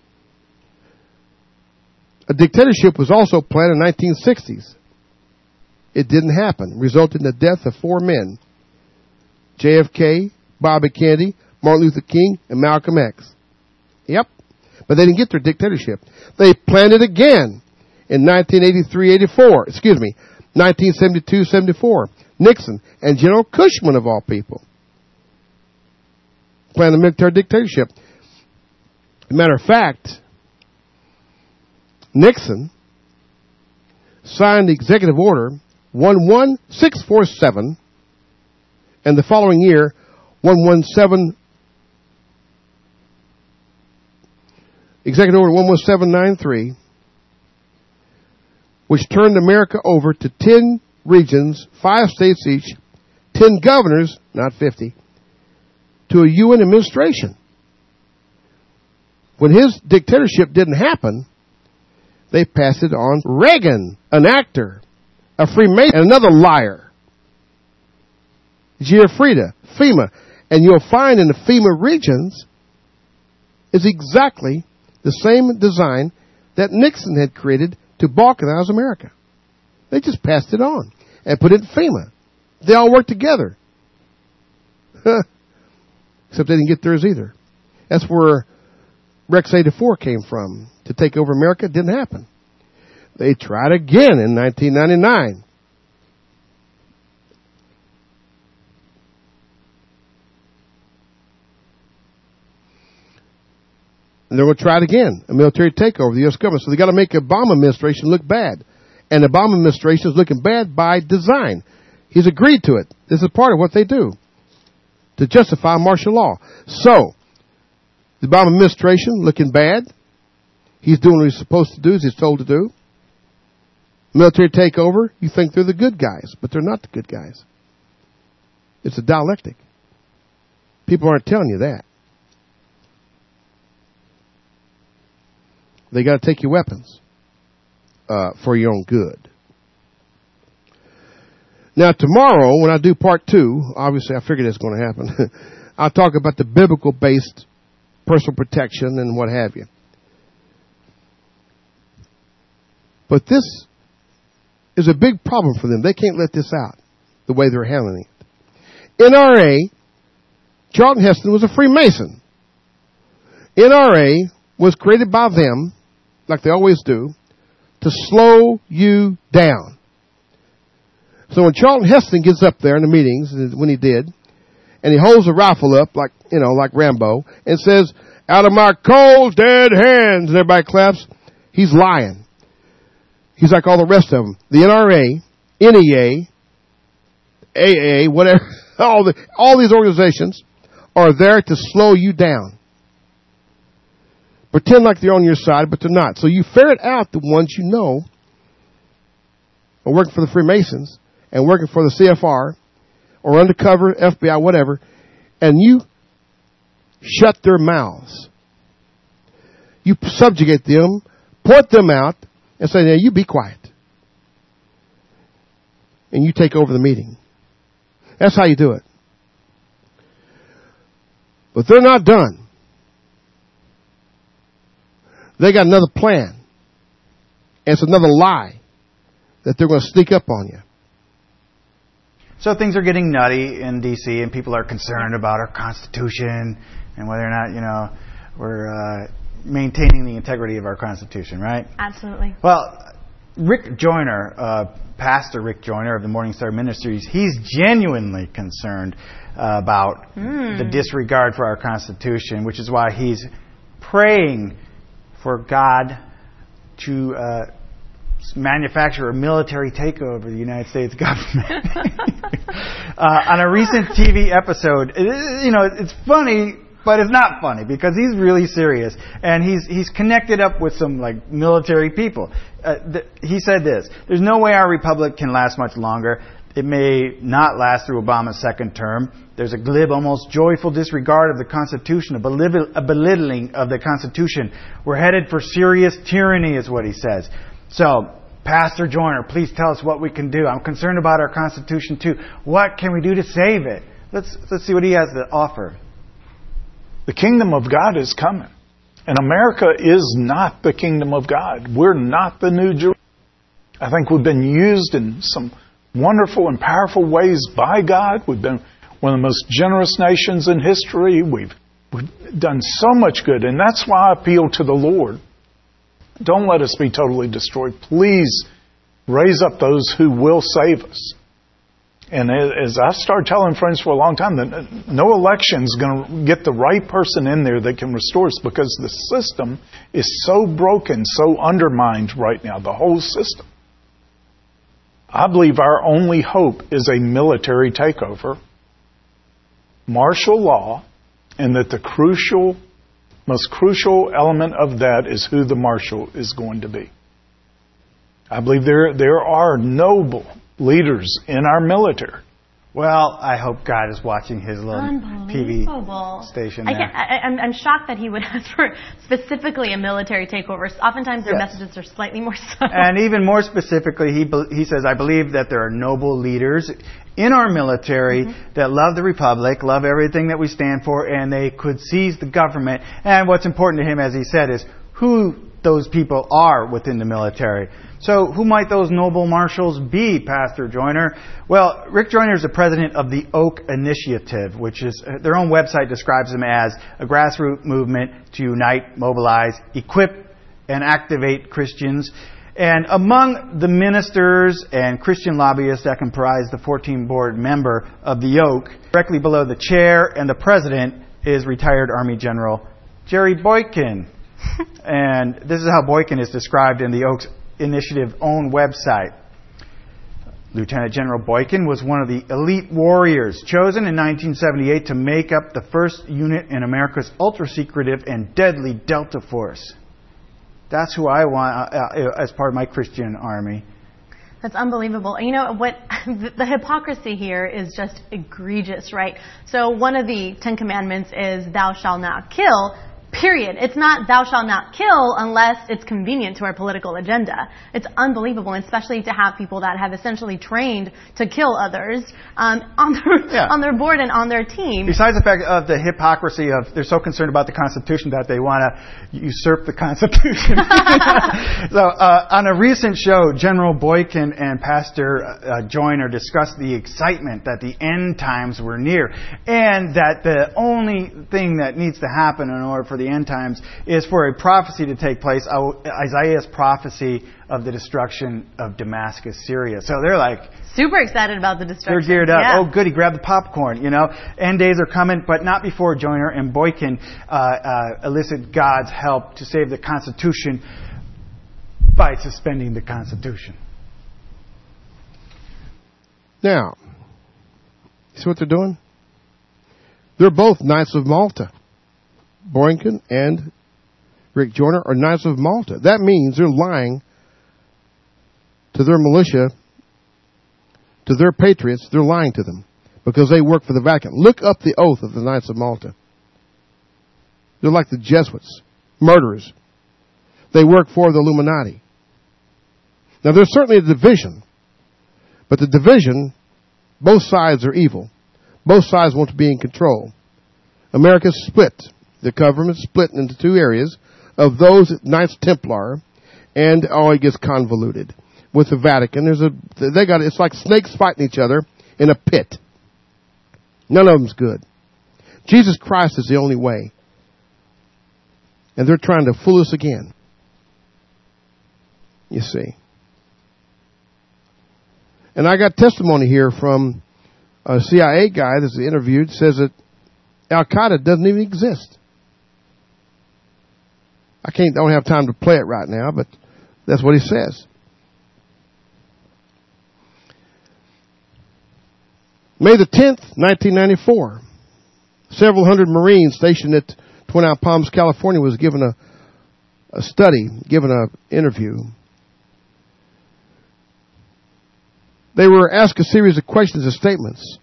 A dictatorship was also planned in the 1960s. It didn't happen, resulting in the death of 4 men. JFK, Bobby Kennedy, Martin Luther King, and Malcolm X. Yep. But they didn't get their dictatorship. They planned it again in 1972-74. Nixon and General Cushman, of all people, planned a military dictatorship. As a matter of fact, Nixon signed the executive order 11647, and the following year, 117, Executive Order 11793, which turned America over to 10 regions, 5 states each, 10 governors, not 50, to a UN administration. When his dictatorship didn't happen, they passed it on Reagan, an actor, a Freemason, and another liar. Giuffrida, FEMA. And you'll find in the FEMA regions is exactly the same design that Nixon had created to balkanize America. They just passed it on and put it in FEMA. They all work together. Except they didn't get theirs either. That's where Rex 84 came from. To take over America, it didn't happen. They tried again in 1999. And they're going to try it again, a military takeover of the U.S. government. So they got to make the Obama administration look bad. And the Obama administration is looking bad by design. He's agreed to it. This is part of what they do to justify martial law. So, the Obama administration looking bad. He's doing what he's supposed to do, as he's told to do. Military takeover, you think they're the good guys, but they're not the good guys. It's a dialectic. People aren't telling you that. They got to take your weapons for your own good. Now, tomorrow, when I do part 2, obviously I figured it's going to happen, I'll talk about the biblical-based personal protection and what have you. But this is a big problem for them. They can't let this out the way they're handling it. NRA, Charlton Heston was a Freemason. NRA was created by them, like they always do, to slow you down. So when Charlton Heston gets up there in the meetings, when he did, and he holds a rifle up like Rambo, and says, "Out of my cold, dead hands," and everybody claps, he's lying. He's like all the rest of them. The NRA, NEA, AA, whatever, all these organizations are there to slow you down. Pretend like they're on your side, but they're not. So you ferret out the ones you know are working for the Freemasons and working for the CFR or undercover, FBI, whatever, and you shut their mouths. You subjugate them, point them out, and say, "Now you be quiet." And you take over the meeting. That's how you do it. But they're not done. They got another plan. And it's another lie that they're going to sneak up on you. So things are getting nutty in D.C. and people are concerned about our Constitution and whether or not, we're maintaining the integrity of our Constitution, right? Absolutely. Well, Rick Joyner, Pastor Rick Joyner of the Morning Star Ministries, he's genuinely concerned about the disregard for our Constitution, which is why he's praying for God to manufacture a military takeover of the United States government. On a recent TV episode, it's funny, but it's not funny because he's really serious and he's connected up with some military people. He said this: "There's no way our republic can last much longer. It may not last through Obama's second term. There's a glib, almost joyful disregard of the Constitution, a belittling of the Constitution. We're headed for serious tyranny," is what he says. So, Pastor Joyner, please tell us what we can do. I'm concerned about our Constitution too. What can we do to save it? Let's see what he has to offer. The kingdom of God is coming. And America is not the kingdom of God. We're not the New Jerusalem. I think we've been used in some wonderful and powerful ways by God. We've been one of the most generous nations in history. We've done so much good. And that's why I appeal to the Lord. Don't let us be totally destroyed. Please raise up those who will save us. And as I've started telling friends for a long time, that no election is going to get the right person in there that can restore us because the system is so broken, so undermined right now, the whole system. I believe our only hope is a military takeover, martial law, and that the most crucial element of that is who the marshal is going to be. I believe there are noble leaders in our military. Well, I hope God is watching his little TV station there. I'm shocked that he would ask for specifically a military takeover. Oftentimes their messages are slightly more subtle. And even more specifically, he says, "I believe that there are noble leaders in our military that love the Republic, love everything that we stand for, and they could seize the government." And what's important to him, as he said, is who those people are within the military. So who might those noble marshals be, Pastor Joyner? Well, Rick Joyner is the president of the Oak Initiative, which is, their own website describes them as a grassroots movement to unite, mobilize, equip, and activate Christians. And among the ministers and Christian lobbyists that comprise the 14-board member of the Oak, directly below the chair and the president is retired Army General Jerry Boykin. And this is how Boykin is described in the Oak's Initiative own website. Lieutenant General Boykin was one of the elite warriors chosen in 1978 to make up the first unit in America's ultra-secretive and deadly Delta Force. That's who I want as part of my Christian army. That's unbelievable. You know what? The hypocrisy here is just egregious, right? So one of the 10 Commandments is "Thou shalt not kill." Period. It's not "thou shalt not kill" unless it's convenient to our political agenda. It's unbelievable, especially to have people that have essentially trained to kill others on their board and on their team. Besides the fact of the hypocrisy of they're so concerned about the Constitution that they want to usurp the Constitution. So on a recent show, General Boykin and Pastor Joyner discussed the excitement that the end times were near and that the only thing that needs to happen in order for the end times is for a prophecy to take place, Isaiah's prophecy of the destruction of Damascus, Syria. So they're like super excited about the destruction. They're geared up. Yeah. Oh, goody, grab the popcorn. End days are coming, but not before Joyner and Boykin elicit God's help to save the Constitution by suspending the Constitution. Now, see what they're doing? They're both Knights of Malta. Boykin and Rick Joyner are Knights of Malta. That means they're lying to their militia, to their patriots. They're lying to them because they work for the Vatican. Look up the oath of the Knights of Malta. They're like the Jesuits, murderers. They work for the Illuminati. Now, there's certainly a division, but the division, both sides are evil. Both sides want to be in control. America's split. The government split into two areas of those Knights Templar, and it gets convoluted with the Vatican. It's like snakes fighting each other in a pit. None of them's good. Jesus Christ is the only way, and they're trying to fool us again. You see, and I got testimony here from a CIA guy that's interviewed says that Al Qaeda doesn't even exist. Don't have time to play it right now, but that's what he says. May the 10th, 1994, several hundred Marines stationed at Twin Palms, California, was given a study, given an interview. They were asked a series of questions and statements.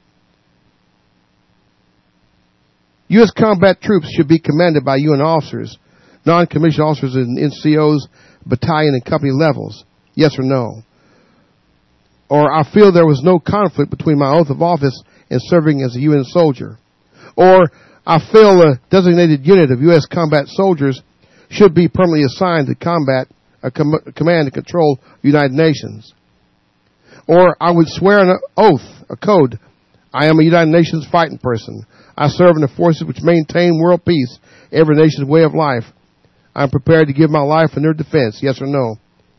U.S. combat troops should be commanded by UN officers, non-commissioned officers in NCOs, battalion, and company levels. Yes or no? Or I feel there was no conflict between my oath of office and serving as a UN soldier. Or I feel a designated unit of U.S. combat soldiers should be permanently assigned to command and control United Nations. Or I would swear an oath, a code. I am a United Nations fighting person. I serve in the forces which maintain world peace, every nation's way of life. I'm prepared to give my life in their defense. Yes or no?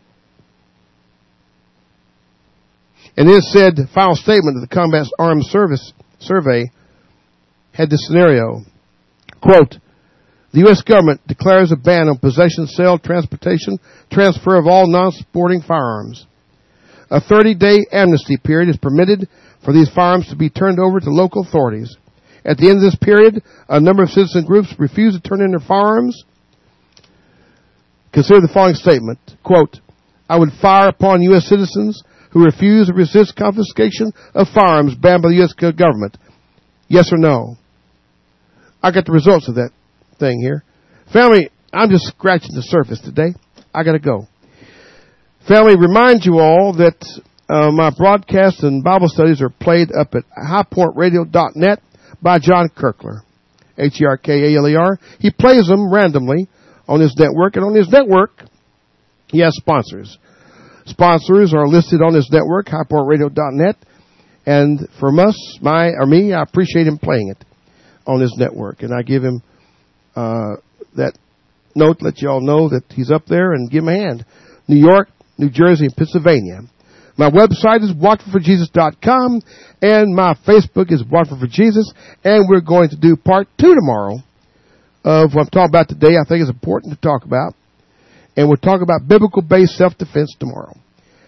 And then it said, the final statement of the Combat Armed Service Survey had this scenario. Quote, the U.S. government declares a ban on possession, sale, transportation, transfer of all non-sporting firearms. A 30-day amnesty period is permitted for these firearms to be turned over to local authorities. At the end of this period, a number of citizen groups refuse to turn in their firearms. Consider the following statement. Quote, I would fire upon U.S. citizens who refuse or resist confiscation of firearms banned by the U.S. government. Yes or no? I got the results of that thing here. Family, I'm just scratching the surface today. I got to go. Family, remind you all that my broadcasts and Bible studies are played up at highpointradio.net by John Kirkler, Herkaleer. He plays them randomly on his network, and on his network, he has sponsors. Sponsors are listed on his network, highpointradio.net, and from me, I appreciate him playing it on his network, and I give him that note, let you all know that he's up there, and give him a hand. New York, New Jersey, and Pennsylvania. My website is watchfulforjesus.com, and my Facebook is Watchful for Jesus, and we're going to do part 2 tomorrow of what I'm talking about today. I think it's important to talk about, and we'll talk about biblical-based self-defense tomorrow.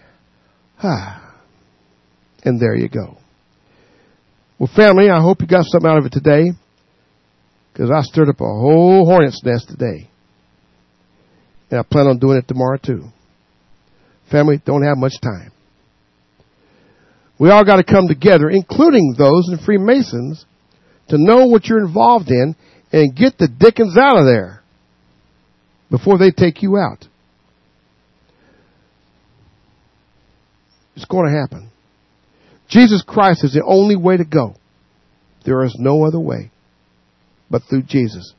And there you go. Well, family, I hope you got something out of it today, because I stirred up a whole hornet's nest today, and I plan on doing it tomorrow too. Family, don't have much time. We all got to come together, including those in Freemasons, to know what you're involved in and get the dickens out of there before they take you out. It's going to happen. Jesus Christ is the only way to go. There is no other way but through Jesus.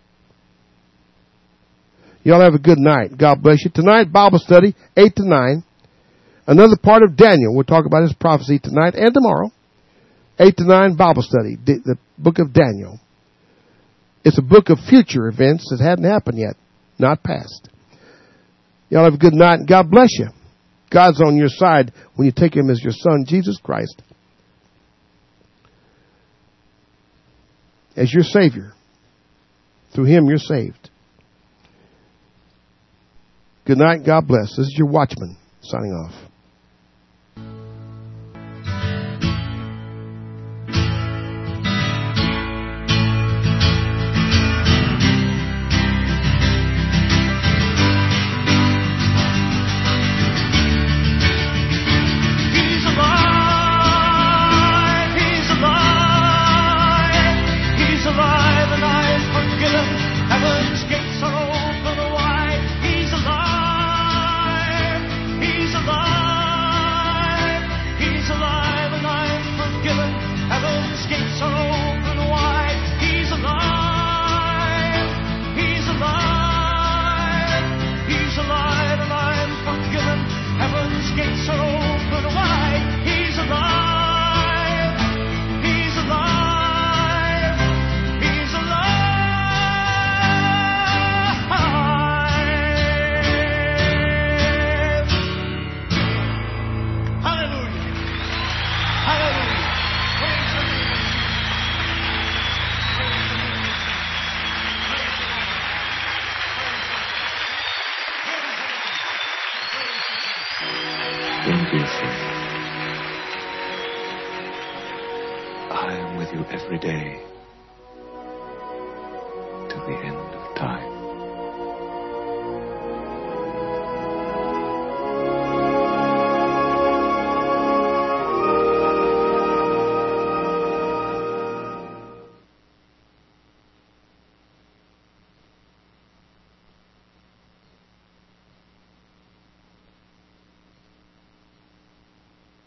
Y'all have a good night. God bless you. Tonight, Bible study, 8 to 9. Another part of Daniel. We'll talk about his prophecy tonight and tomorrow. 8 to 9 Bible study, the book of Daniel. It's a book of future events that hadn't happened yet, not past. Y'all have a good night, and God bless you. God's on your side when you take him as your son, Jesus Christ, as your Savior. Through him, you're saved. Good night, God bless. This is your Watchman signing off. I am with you every day to the end.